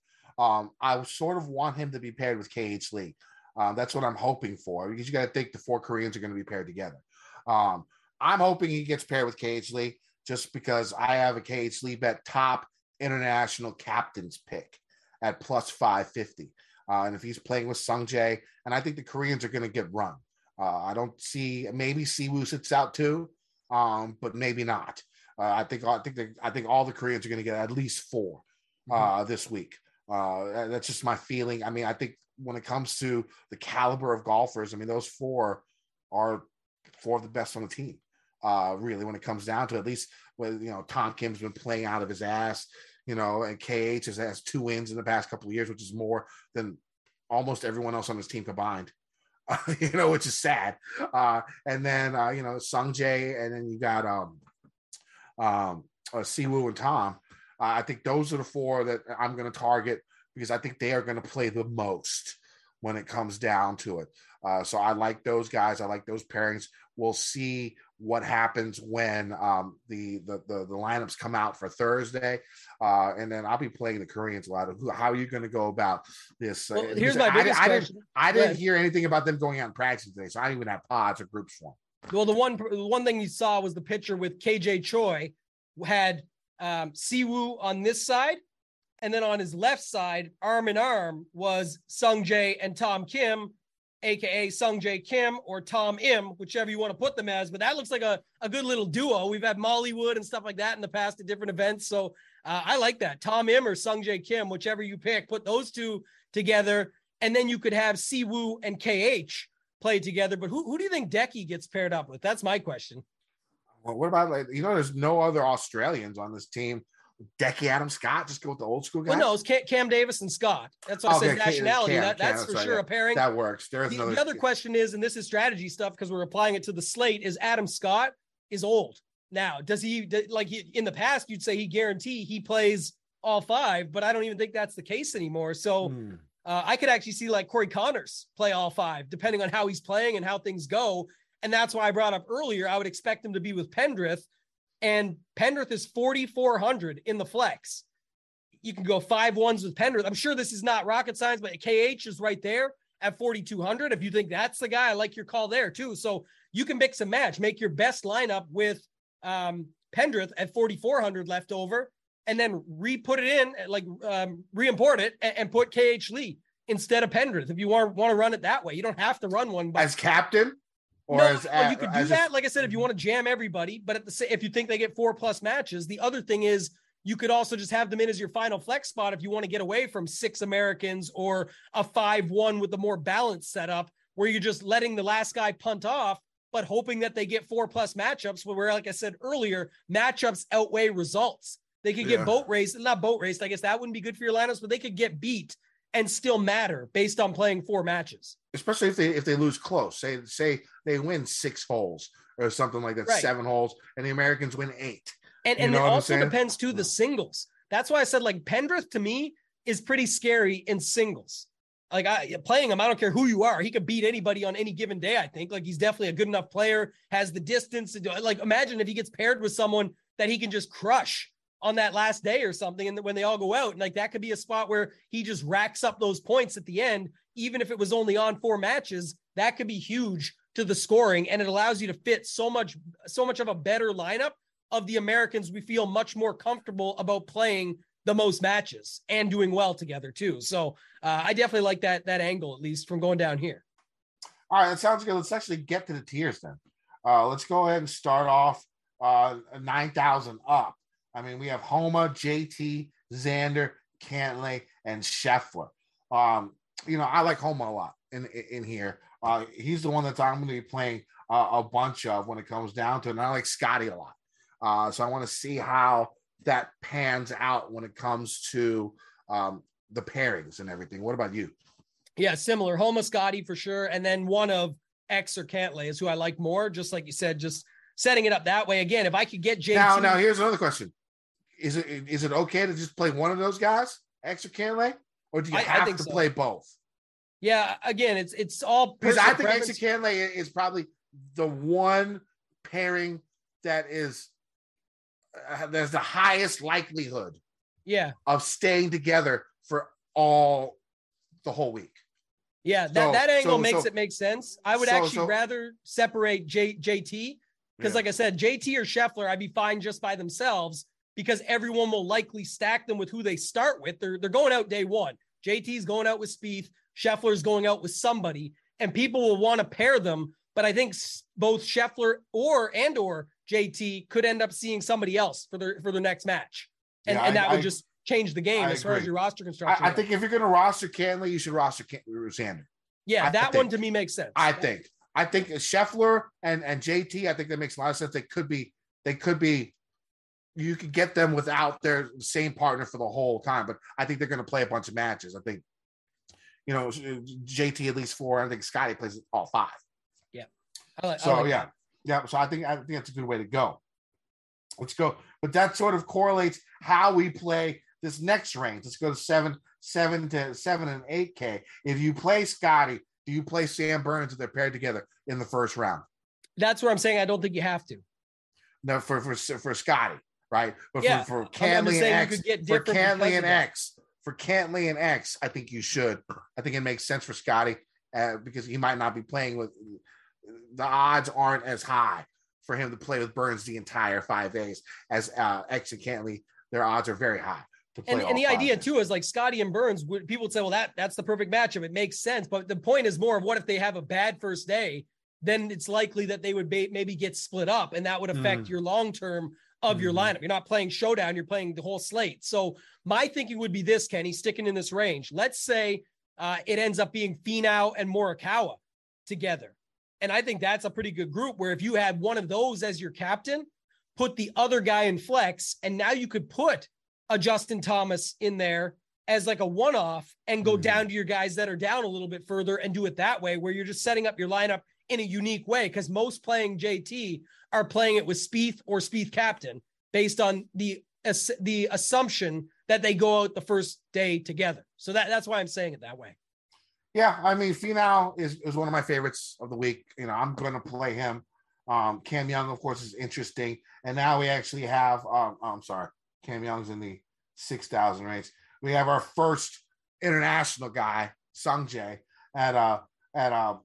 I sort of want him to be paired with KH Lee. That's what I'm hoping for, because you got to think the 4 Koreans are going to be paired together. I'm hoping he gets paired with KH Lee just because I have a KH Lee bet top international captain's pick at plus 550. And if he's playing with Sungjae, and I think the Koreans are going to get run. I don't see, maybe Siwoo sits out too. But maybe not. I think all the Koreans are going to get at least 4 this week. That's just my feeling. I mean, I think when it comes to the caliber of golfers, I mean, those 4 are 4 of the best on the team. Really, when it comes down to, at least when Tom Kim's been playing out of his ass, and KH has 2 wins in the past couple of years, which is more than almost everyone else on his team combined. Which is sad. And then, Sungjae, and then you got Siwoo and Tom. I think those are the 4 that I'm going to target, because I think they are going to play the most when it comes down to it. So I like those guys. I like those pairings. We'll see what happens when the lineups come out for Thursday. And then I'll be playing the Koreans a lot. How are you going to go about this? Well, here's my biggest question. I didn't hear anything about them going out and practicing today, so I didn't even have pods or groups for them. Well, the one thing you saw was the picture with KJ Choi had Siwoo on this side, and then on his left side, arm in arm, was Sungjae and Tom Kim, aka Sungjae Kim or Tom Im, whichever you want to put them as. But that looks like a good little duo. We've had Mollywood and stuff like that in the past at different events. So I like that. Tom Im or Sungjae Kim, whichever you pick, put those 2 together. And then you could have Siwoo and KH play together. But who do you think Decky gets paired up with? That's my question. Well, what about, there's no other Australians on this team. Decky, Adam Scott, just go with the old school guys. Well, no, it's Cam Davis and Scott. That's what I said. Nationality. That's for sure a pairing. That works. The other question is, and this is strategy stuff because we're applying it to the slate, is Adam Scott is old now. Does he in the past? You'd say he plays all 5, but I don't even think that's the case anymore. So I could actually see like Corey Connors play all 5, depending on how he's playing and how things go. And that's why I brought up earlier, I would expect him to be with Pendrith. And Pendrith is 4,400 in the flex. You can go 5-1s with Pendrith. I'm sure this is not rocket science, but KH is right there at 4,200. If you think that's the guy, I like your call there too. So you can mix and match, make your best lineup with Pendrith at 4,400 left over, and then re-put it in, re-import it and put KH Lee instead of Pendrith. If you want to run it that way, you don't have to run one. As captain? You could do that. Like I said, if you want to jam everybody, but if you think they get 4+ matches, the other thing is you could also just have them in as your final flex spot if you want to get away from 6 Americans or a 5-1 with a more balanced setup where you're just letting the last guy punt off, but hoping that they get 4+ matchups where, like I said earlier, matchups outweigh results. They could get not boat raced. I guess that wouldn't be good for your lineups, but they could get beat and still matter based on playing 4 matches. Especially if they lose close. Say they win 6 holes or something like that, right. 7 holes, and the Americans win 8. And it also depends too, the singles. That's why I said, like, Pendrith to me is pretty scary in singles. Like, playing him, I don't care who you are. He could beat anybody on any given day, I think. Like, he's definitely a good enough player, has the distance to do it. Like, imagine if he gets paired with someone that he can just crush on that last day or something, and when they all go out. And, like, that could be a spot where he just racks up those points at the end. Even if it was only on 4 matches, that could be huge to the scoring. And it allows you to fit so much of a better lineup of the Americans. We feel much more comfortable about playing the most matches and doing well together too. So I definitely like that angle, at least from going down here. All right, that sounds good. Let's actually get to the tiers then. Let's go ahead and start off 9,000 up. I mean, we have Homa, JT, Xander, Cantlay, and Scheffler. I like Homa a lot in here. He's the one that I'm going to be playing a bunch of when it comes down to it. And I like Scotty a lot. So I want to see how that pans out when it comes to the pairings and everything. What about you? Yeah, similar. Homa, Scotty for sure. And then one of X or Cantlay is who I like more. Just like you said, just setting it up that way. Again, if I could get JT. Now here's another question. Is it okay to just play one of those guys, X or Cantlay? Or do you have to play both? Yeah, again, it's all because I think X or Cantlay is probably the one pairing that is there's the highest likelihood of staying together for the whole week. Yeah, that angle makes it make sense. I would actually rather separate JT because, like I said, JT or Scheffler, I'd be fine just by themselves because everyone will likely stack them with who they start with. They're going out day one. JT's going out with Spieth. Scheffler's going out with somebody, and people will want to pair them. But I think both Scheffler or JT could end up seeing somebody else for their next match, and that would just change the game as far as your roster construction. I think if you're going to roster Cantlay, you should roster Xander. Yeah, that one to me makes sense. I think Scheffler and JT, I think that makes a lot of sense. They could be. You could get them without their same partner for the whole time, but I think they're going to play a bunch of matches. I think, JT at least 4. I think Scotty plays all 5. Yeah. So I think that's a good way to go. Let's go. But that sort of correlates how we play this next range. Let's go to 7 and 8K. If you play Scotty, do you play Sam Burns if they're paired together in the first round? That's where I'm saying I don't think you have to. No, for Scotty, right? But for Cantlay and X, I think you should. I think it makes sense for Scotty because he might not be playing with. The odds aren't as high for him to play with Burns the entire 5 days as X and Cantlay. Their odds are very high. And the idea too is like Scotty and Burns. People would say, well, that's the perfect matchup. It makes sense. But the point is more of what if they have a bad first day, then it's likely that they would maybe get split up, and that would affect your long-term of your lineup. You're not playing showdown. You're playing the whole slate. So my thinking would be this, Kenny, sticking in this range. Let's say it ends up being Finau and Morikawa together. And I think that's a pretty good group where if you had one of those as your captain, put the other guy in flex, and now you could put a Justin Thomas in there as like a one-off and go down to your guys that are down a little bit further and do it that way where you're just setting up your lineup in a unique way. Because most playing JT are playing it with Spieth or Spieth captain based on the assumption that they go out the first day together. So that's why I'm saying it that way. Yeah, I mean, Finau is one of my favorites of the week. I'm going to play him. Cam Young, of course, is interesting. And now we actually have, Cam Young's in the 6,000 range. We have our first international guy, Sungjae, at and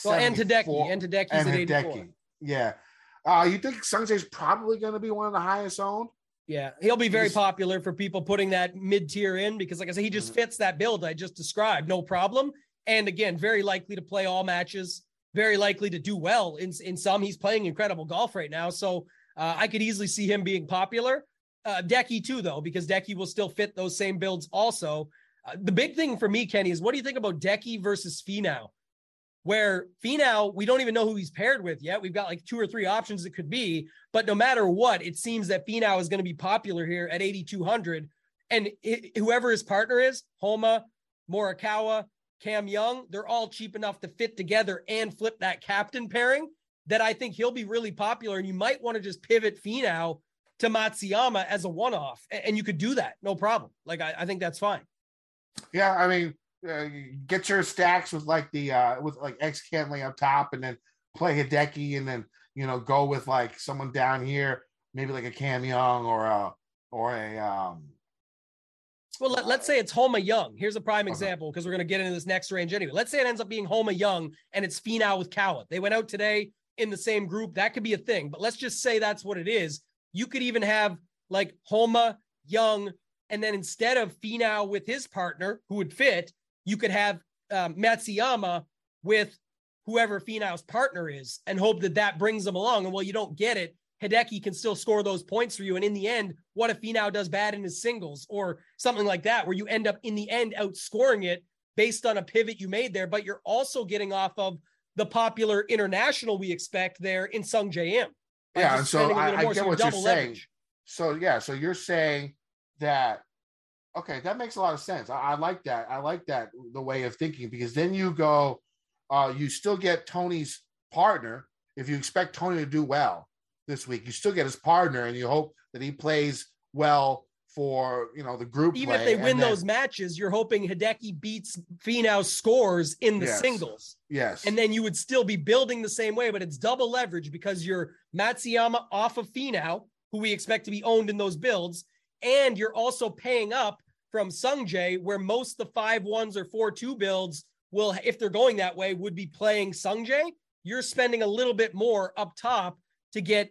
Hideki. At 84. Yeah. You think Sungjae's probably going to be one of the highest owned? Yeah, he'll be very popular for people putting that mid-tier in because, like I said, he just fits that build I just described, no problem. And again, very likely to play all matches, very likely to do well in some. He's playing incredible golf right now, so I could easily see him being popular. Hideki too, though, because Hideki will still fit those same builds also. The big thing for me, Kenny, is what do you think about Hideki versus Finau? Where Finau, we don't even know who he's paired with yet. We've got like 2 or 3 options it could be, but no matter what, it seems that Finau is going to be popular here at 8,200. And whoever his partner is, Homa, Morikawa, Cam Young, they're all cheap enough to fit together and flip that captain pairing. that I think he'll be really popular, and you might want to just pivot Finau to Matsuyama as a one-off, and you could do that, no problem. Like, I think that's fine. Yeah, I mean, get your stacks with like X Cantlay up top, and then play Hideki, and then go with like someone down here, maybe like a Cam Young or a well, let's say it's Homa Young. Here's a prime example, because we're going to get into this next range anyway. Let's say it ends up being Homa Young and it's Finau with Cowett. They went out today in the same group. That could be a thing, but let's just say that's what it is. You could even have like Homa, Young, and then instead of Finau with his partner who would fit, you could have Matsuyama with whoever Finau's partner is, and hope that brings them along. And you don't get it, Hideki can still score those points for you. And in the end, what if Finau does bad in his singles or something like that, where you end up in the end outscoring it based on a pivot you made there, but you're also getting off of the popular international we expect there in Sungjae Im. Yeah, and so I get what you're saying. So you're saying that, okay, that makes a lot of sense. I like that. I like that, the way of thinking, because then you go, you still get Tony's partner. If you expect Tony to do well this week, you still get his partner, and you hope that he plays well for the group. Even if they win those matches, you're hoping Hideki beats Finau's scores in the singles. Yes. And then you would still be building the same way, but it's double leverage because you're Matsuyama off of Finau, who we expect to be owned in those builds, and you're also paying up from Sungjae, where most the 5-1s or 4-2 builds will, if they're going that way, would be playing Sungjae. You're spending a little bit more up top to get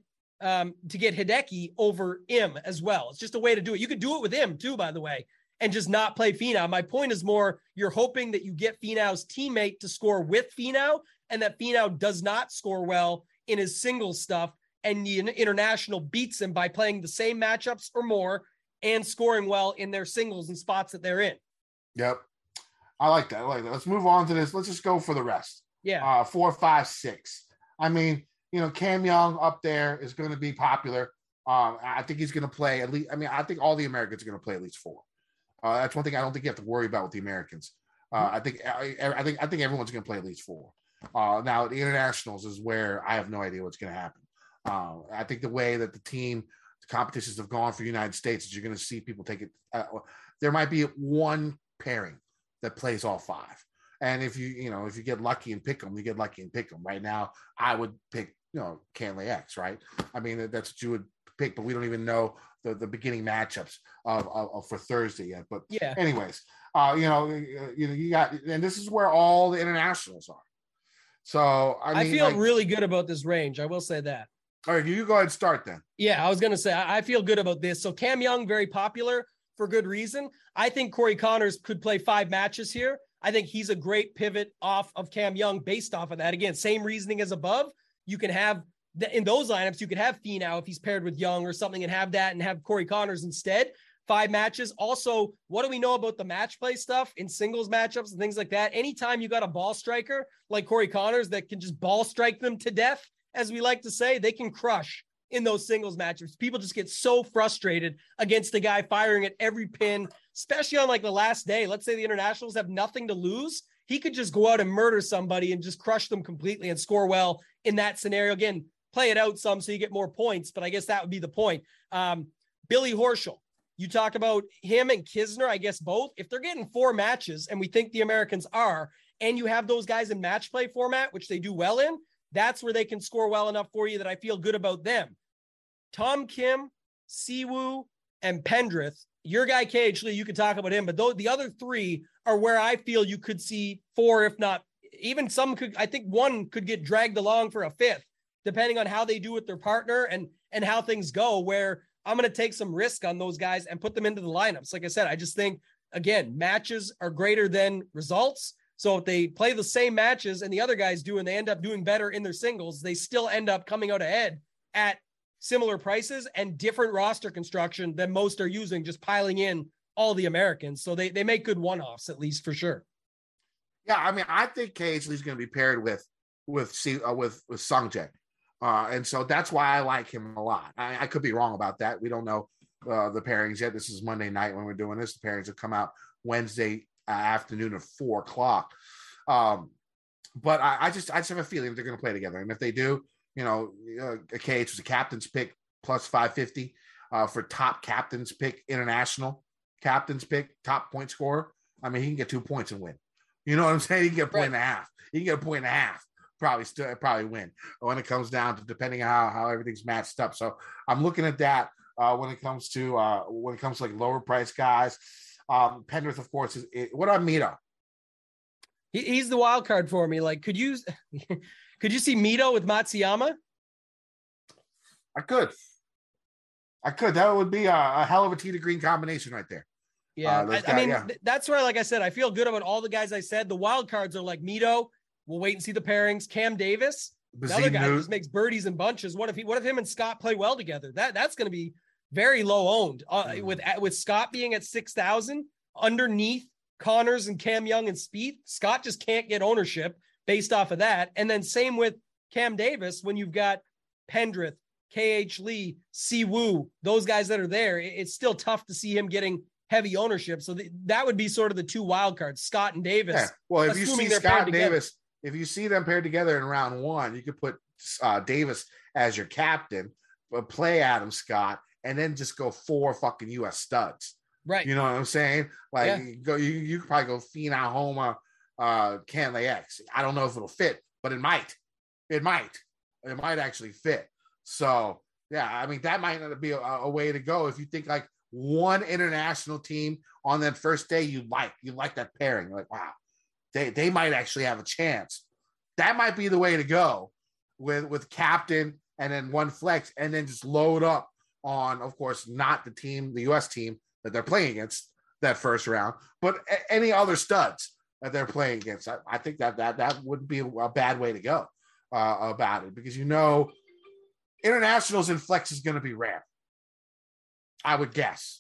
Hideki over Im as well. It's just a way to do it. You could do it with Im too, by the way, and just not play Finau. My point is more, you're hoping that you get Finau's teammate to score with Finau, and that Finau does not score well in his single stuff, and the international beats him by playing the same matchups or more and scoring well in their singles and spots that they're in. Yep. I like that. Let's move on to this. Let's just go for the rest. Yeah. 4, 5, 6. I mean, Cam Young up there is going to be popular. I think he's going to play at least. I mean, I think all the Americans are going to play at least 4. That's one thing I don't think you have to worry about with the Americans. I think everyone's going to play at least 4. Now the internationals is where I have no idea what's going to happen. I think the way that the competitions have gone for the United States is you're going to see people take it. There might be one pairing that plays all 5. And if you get lucky and pick them, you get lucky and pick them. Right now, I would pick, Cantlay X, right? I mean, that's what you would pick, but we don't even know the beginning matchups of for Thursday yet. But yeah, anyways, you got, and this is where all the internationals are. So I feel really good about this range. I will say that. All right, you go ahead and start then. Yeah, I was going to say, I feel good about this. So Cam Young, very popular for good reason. I think Corey Connors could play 5 matches here. I think he's a great pivot off of Cam Young based off of that. Again, same reasoning as above. You can have, in those lineups, you could have Finau if he's paired with Young or something and have that and have Corey Connors instead. 5 matches. Also, what do we know about the match play stuff in singles matchups and things like that? Anytime you got a ball striker like Corey Connors that can just ball strike them to death, as we like to say, they can crush in those singles matchups. People just get so frustrated against the guy firing at every pin, especially on like the last day. Let's say the internationals have nothing to lose. He could just go out and murder somebody and just crush them completely and score well in that scenario. Again, play it out some so you get more points, but I guess that would be the point. Billy Horschel, you talk about him and Kisner, I guess both. If they're getting 4 matches, and we think the Americans are, and you have those guys in match play format, which they do well in, that's where they can score well enough for you that I feel good about them. Tom Kim, Siwoo, and Pendrith. Your guy, KH Lee, you could talk about him, but the other 3 are where I feel you could see 4, if not even some could. I think 1 could get dragged along for a 5th, depending on how they do with their partner and how things go, where I'm going to take some risk on those guys and put them into the lineups. Like I said, I just think, again, matches are greater than results. So if they play the same matches and the other guys do, and they end up doing better in their singles, they still end up coming out ahead at similar prices and different roster construction than most are using, just piling in all the Americans. So they make good one-offs, at least for sure. Yeah, I mean, I think KH Lee's going to be paired with Sungjae. And so that's why I like him a lot. I could be wrong about that. We don't know the pairings yet. This is Monday night when we're doing this. The pairings will come out Wednesday afternoon at 4:00. But I just have a feeling they're going to play together. And if they do, KH was a captain's pick plus 550 for top captain's pick, international captain's pick, top point scorer. I mean, he can get 2 points and win. You know what I'm saying? He can get a point and a half. He can get a point and a half. Probably win when it comes down to depending on how everything's matched up. So I'm looking at that when it comes to like lower price guys. Pendrith, of course, what about Mito? He's the wild card for me. Like, could you see Mito with Matsuyama? I could. That would be a hell of a tee to green combination right there. Yeah, that's where, like I said, I feel good about all the guys I said. The wild cards are like Mito. We'll wait and see the pairings. Cam Davis, the other guy just makes birdies and bunches. What if him and Scott play well together? That's going to be very low owned. With Scott being at 6,000 underneath Connors and Cam Young and Spieth, Scott just can't get ownership based off of that. And then same with Cam Davis when you've got Pendrith, KH Lee, Si Woo, those guys that are there. It's still tough to see him getting heavy ownership. So that would be sort of the two wild cards, Scott and Davis. Yeah. Well, if you see Scott and Davis, if you see them paired together in round one, you could put Davis as your captain, but play Adam Scott, and then just go 4 fucking US studs. Right. You know what I'm saying? Like you could probably go Finau, Homa, Cantlay X. I don't know if it'll fit, but it might. It might actually fit. So yeah, I mean that might not be a way to go if you think like one international team on that first day you like that pairing. You're like, wow, they might actually have a chance. That might be the way to go with captain and then one flex and then just load up on, of course, not the US team that they're playing against that first round, but any other studs that they're playing against. I think that wouldn't be a bad way to go about it, because internationals in flex is going to be rare, I would guess.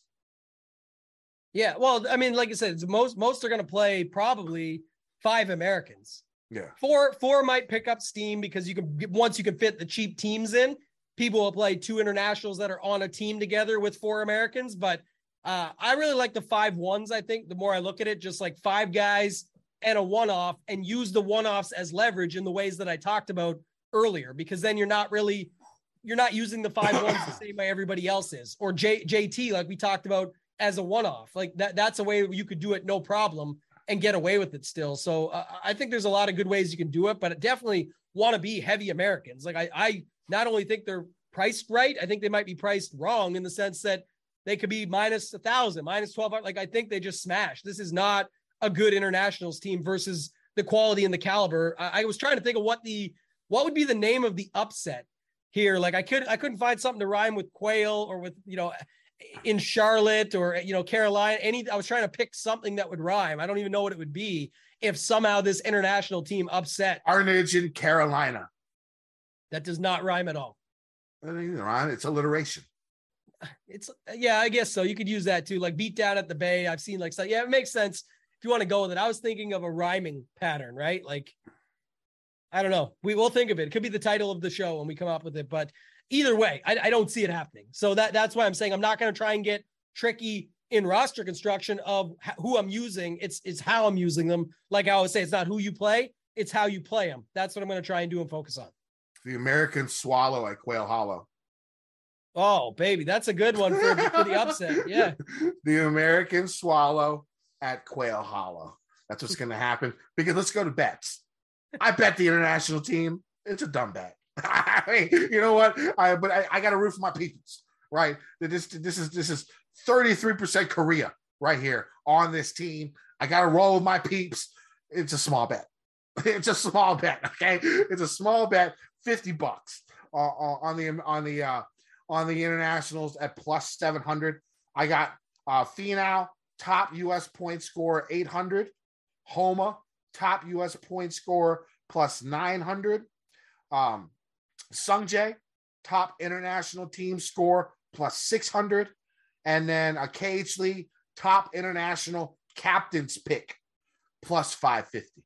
Yeah, well, I mean, like I said, most are going to play probably 5 Americans. Yeah, four might pick up steam because once you can fit the cheap teams in, people will play 2 internationals that are on a team together with 4 Americans. But I really like the 5 ones. I think the more I look at it, just like 5 guys and a one-off, and use the one-offs as leverage in the ways that I talked about earlier, because then you're not using the 5 ones the same way everybody else is, or JT, like we talked about, as a one-off. Like that's a way you could do it no problem and get away with it still. So I think there's a lot of good ways you can do it, but I definitely want to be heavy Americans. Like I not only think they're priced right, I think they might be priced wrong in the sense that they could be minus 1,000, minus 1,200. Like I think they just smashed. This is not a good internationals team versus the quality and the caliber. I was trying to think of what would be the name of the upset here. Like I couldn't find something to rhyme with Quail or with, in Charlotte or, Carolina. I was trying to pick something that would rhyme. I don't even know what it would be if somehow this international team upset Arnage in Carolina. That does not rhyme at all. It's alliteration. Yeah, I guess so. You could use that too. Like beat down at the Bay. I've seen like, yeah, it makes sense if you want to go with it. I was thinking of a rhyming pattern, right? Like, I don't know. We will think of it. It could be the title of the show when we come up with it, but either way, I don't see it happening. So that's why I'm saying I'm not going to try and get tricky in roster construction of who I'm using. It's how I'm using them. Like I always say, it's not who you play, it's how you play them. That's what I'm going to try and do and focus on. The American Swallow at Quail Hollow. Oh, baby, that's a good one for the upset. Yeah. The American Swallow at Quail Hollow. That's what's going to happen. Because let's go to bets. I bet the international team. It's a dumb bet. I mean, you know what? I got to root for my peoples, right? This is 33% Korea right here on this team. I got to roll with my peeps. It's a small bet. It's a small bet. Okay, it's a small bet. $50 on the internationals at plus 700. I got Finau, top U.S. point scorer, 800. Homa, top U.S. point scorer, plus 900. Sungjae, top international team score, plus 600. And then a KH Lee, top international captain's pick, plus 550.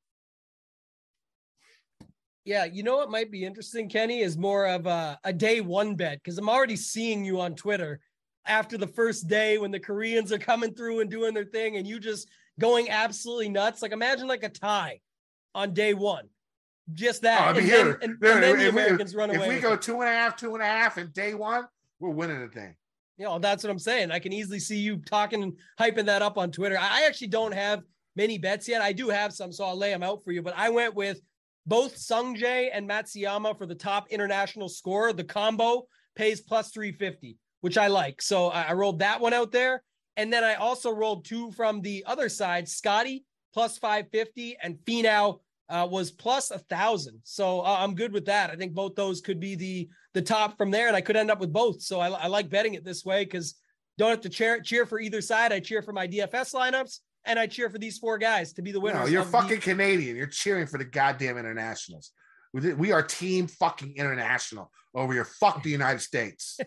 Yeah, you know what might be interesting, Kenny, is more of a day one bet, because I'm already seeing you on Twitter after the first day when the Koreans are coming through and doing their thing and you just going absolutely nuts. Like imagine like a tie on day one. just that. Oh, and then the Americans run away. If we go 2.5, and day one, we're winning the thing. That's what I'm saying. I can easily see you talking and hyping that up on Twitter. I actually don't have many bets yet. I do have some, so I'll lay them out for you. But I went with both Sungjae and Matsuyama for the top international scorer. The combo pays plus 350, which I like. So I rolled that one out there. And then I also rolled two from the other side, Scotty plus 550 and Finau was plus 1,000. So I'm good with that. I think both those could be the top from there, and I could end up with both. So I like betting it this way because don't have to cheer for either side. I cheer for my DFS lineups, and I cheer for these four guys to be the winners. No, you're fucking Canadian. You're cheering for the goddamn internationals. We are team fucking international over here. Fuck the United States.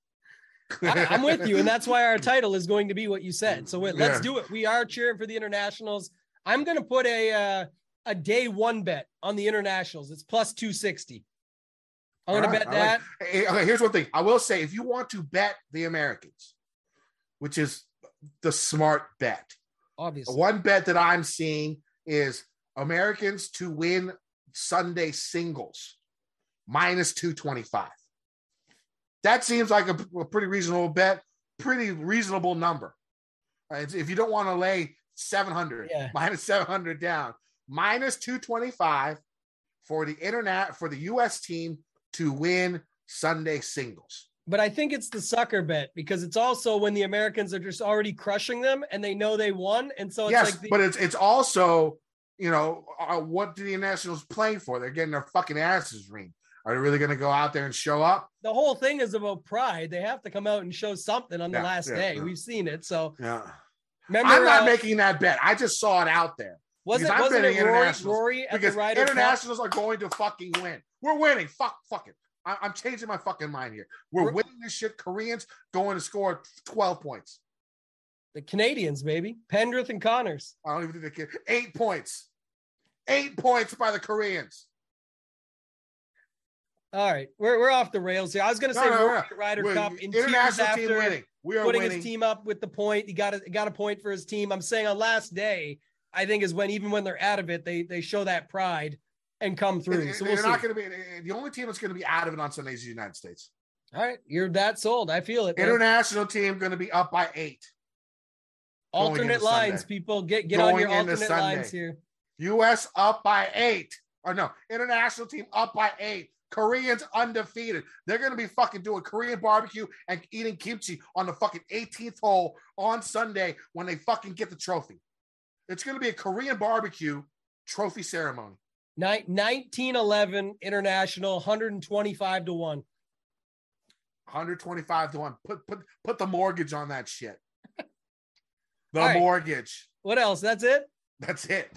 I'm with you, and that's why our title is going to be what you said. So let's do it. We are cheering for the internationals. I'm going to put a day one bet on the internationals. It's plus 260. I'm going to bet that. Okay, here's one thing. I will say, if you want to bet the Americans, which is the smart bet, obviously, one bet that I'm seeing is Americans to win Sunday singles minus 225. That seems like a pretty reasonable bet, pretty reasonable number. If you don't want to lay 700, minus 700 down, minus 225 for the U.S. team to win Sunday singles. But I think it's the sucker bet because it's also when the Americans are just already crushing them and they know they won. And so it's but it's also, what do the Nationals play for? They're getting their fucking asses reamed. Are they really going to go out there and show up? The whole thing is about pride. They have to come out and show something on the last day. We've seen it. So remember, I'm not making that bet. I just saw it out there. Wasn't it Rory at the Ryder internationals Cup? Are going to fucking win. We're winning. Fuck it. I'm changing my fucking mind here. We're winning this shit. Koreans going to score 12 points. The Canadians, baby. Pendrith and Connors. I don't even think they can. 8 points. 8 points by the Koreans. All right, we're off the rails here. I was going to say Ryder Cup in international team winning. We are putting winning. His team up with the point. He got a point for his team. I'm saying on last day, I think is even when they're out of it, they show that pride and come through. So we'll see. Not going to be the only team that's going to be out of it on Sunday is the United States. All right, you're that sold. I feel it. International team going to be up by 8. Alternate lines, people get on your alternate lines here. U.S. up by 8. Or no, international team up by 8. Koreans undefeated. They're going to be fucking doing Korean barbecue and eating kimchi on the fucking 18th hole on Sunday when they fucking get the trophy. It's going to be a Korean barbecue trophy ceremony. 1911 international, 125 to 1. 125 to 1. Put the mortgage on that shit. Mortgage. What else? That's it? That's it.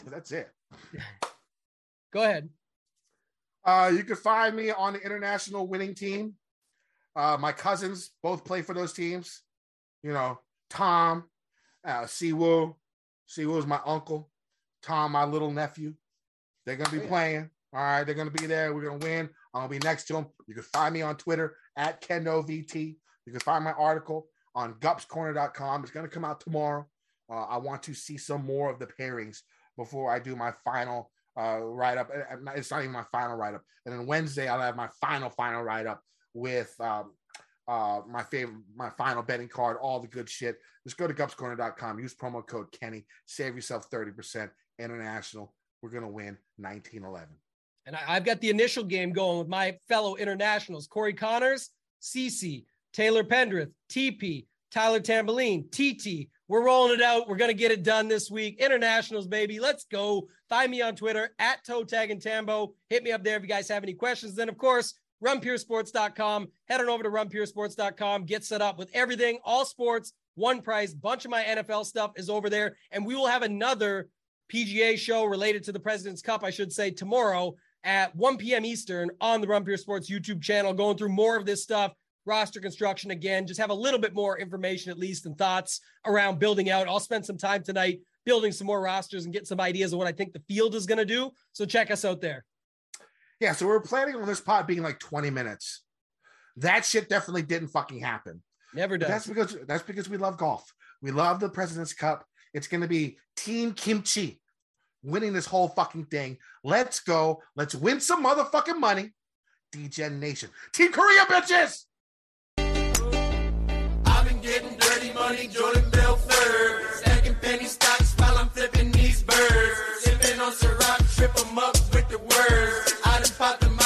Go ahead. You can find me on the international winning team. My cousins both play for those teams. Tom, Siwoo. Siwoo is my uncle. Tom, my little nephew. They're going to be playing. All right, they're going to be there. We're going to win. I'm going to be next to them. You can find me on Twitter at KendoVT. You can find my article on gupscorner.com. It's going to come out tomorrow. I want to see some more of the pairings before I do my final write-up. It's not even my final write-up. And then Wednesday, I'll have my final write-up with my final betting card, all the good shit. Just go to gupscorner.com. Use promo code Kenny. Save yourself 30%. International. We're going to win 1911. And I've got the initial game going with my fellow internationals. Corey Connors, CC, Taylor Pendrith, TP, Tyler Tamboline, TT. We're rolling it out. We're going to get it done this week. Internationals, baby. Let's go. Find me on Twitter at ToeTagAndTambo. Hit me up there if you guys have any questions. Then, of course, runpuresports.com. Head on over to runpuresports.com. Get set up with everything, all sports, one price. Bunch of my NFL stuff is over there. And we will have another PGA show related to the President's Cup, I should say, tomorrow at 1 p.m. Eastern on the Run Pure Sports YouTube channel, going through more of this stuff. Roster construction again, just have a little bit more information at least and thoughts around building out. I'll spend some time tonight building some more rosters and get some ideas of what I think the field is going to do. So check us out there. Yeah, so we're planning on this pod being like 20 minutes. That shit definitely didn't fucking happen. Never does. That's because we love golf. We love the President's Cup. It's going to be Team Kimchi winning this whole fucking thing. Let's go. Let's win some motherfucking money. DGen Nation. Team Korea, bitches! I've been getting dirty money, Jordan Belfort. Stacking penny stocks while I'm flipping these birds. Sipping on Ciroc, trip 'em up with the words. I done popped the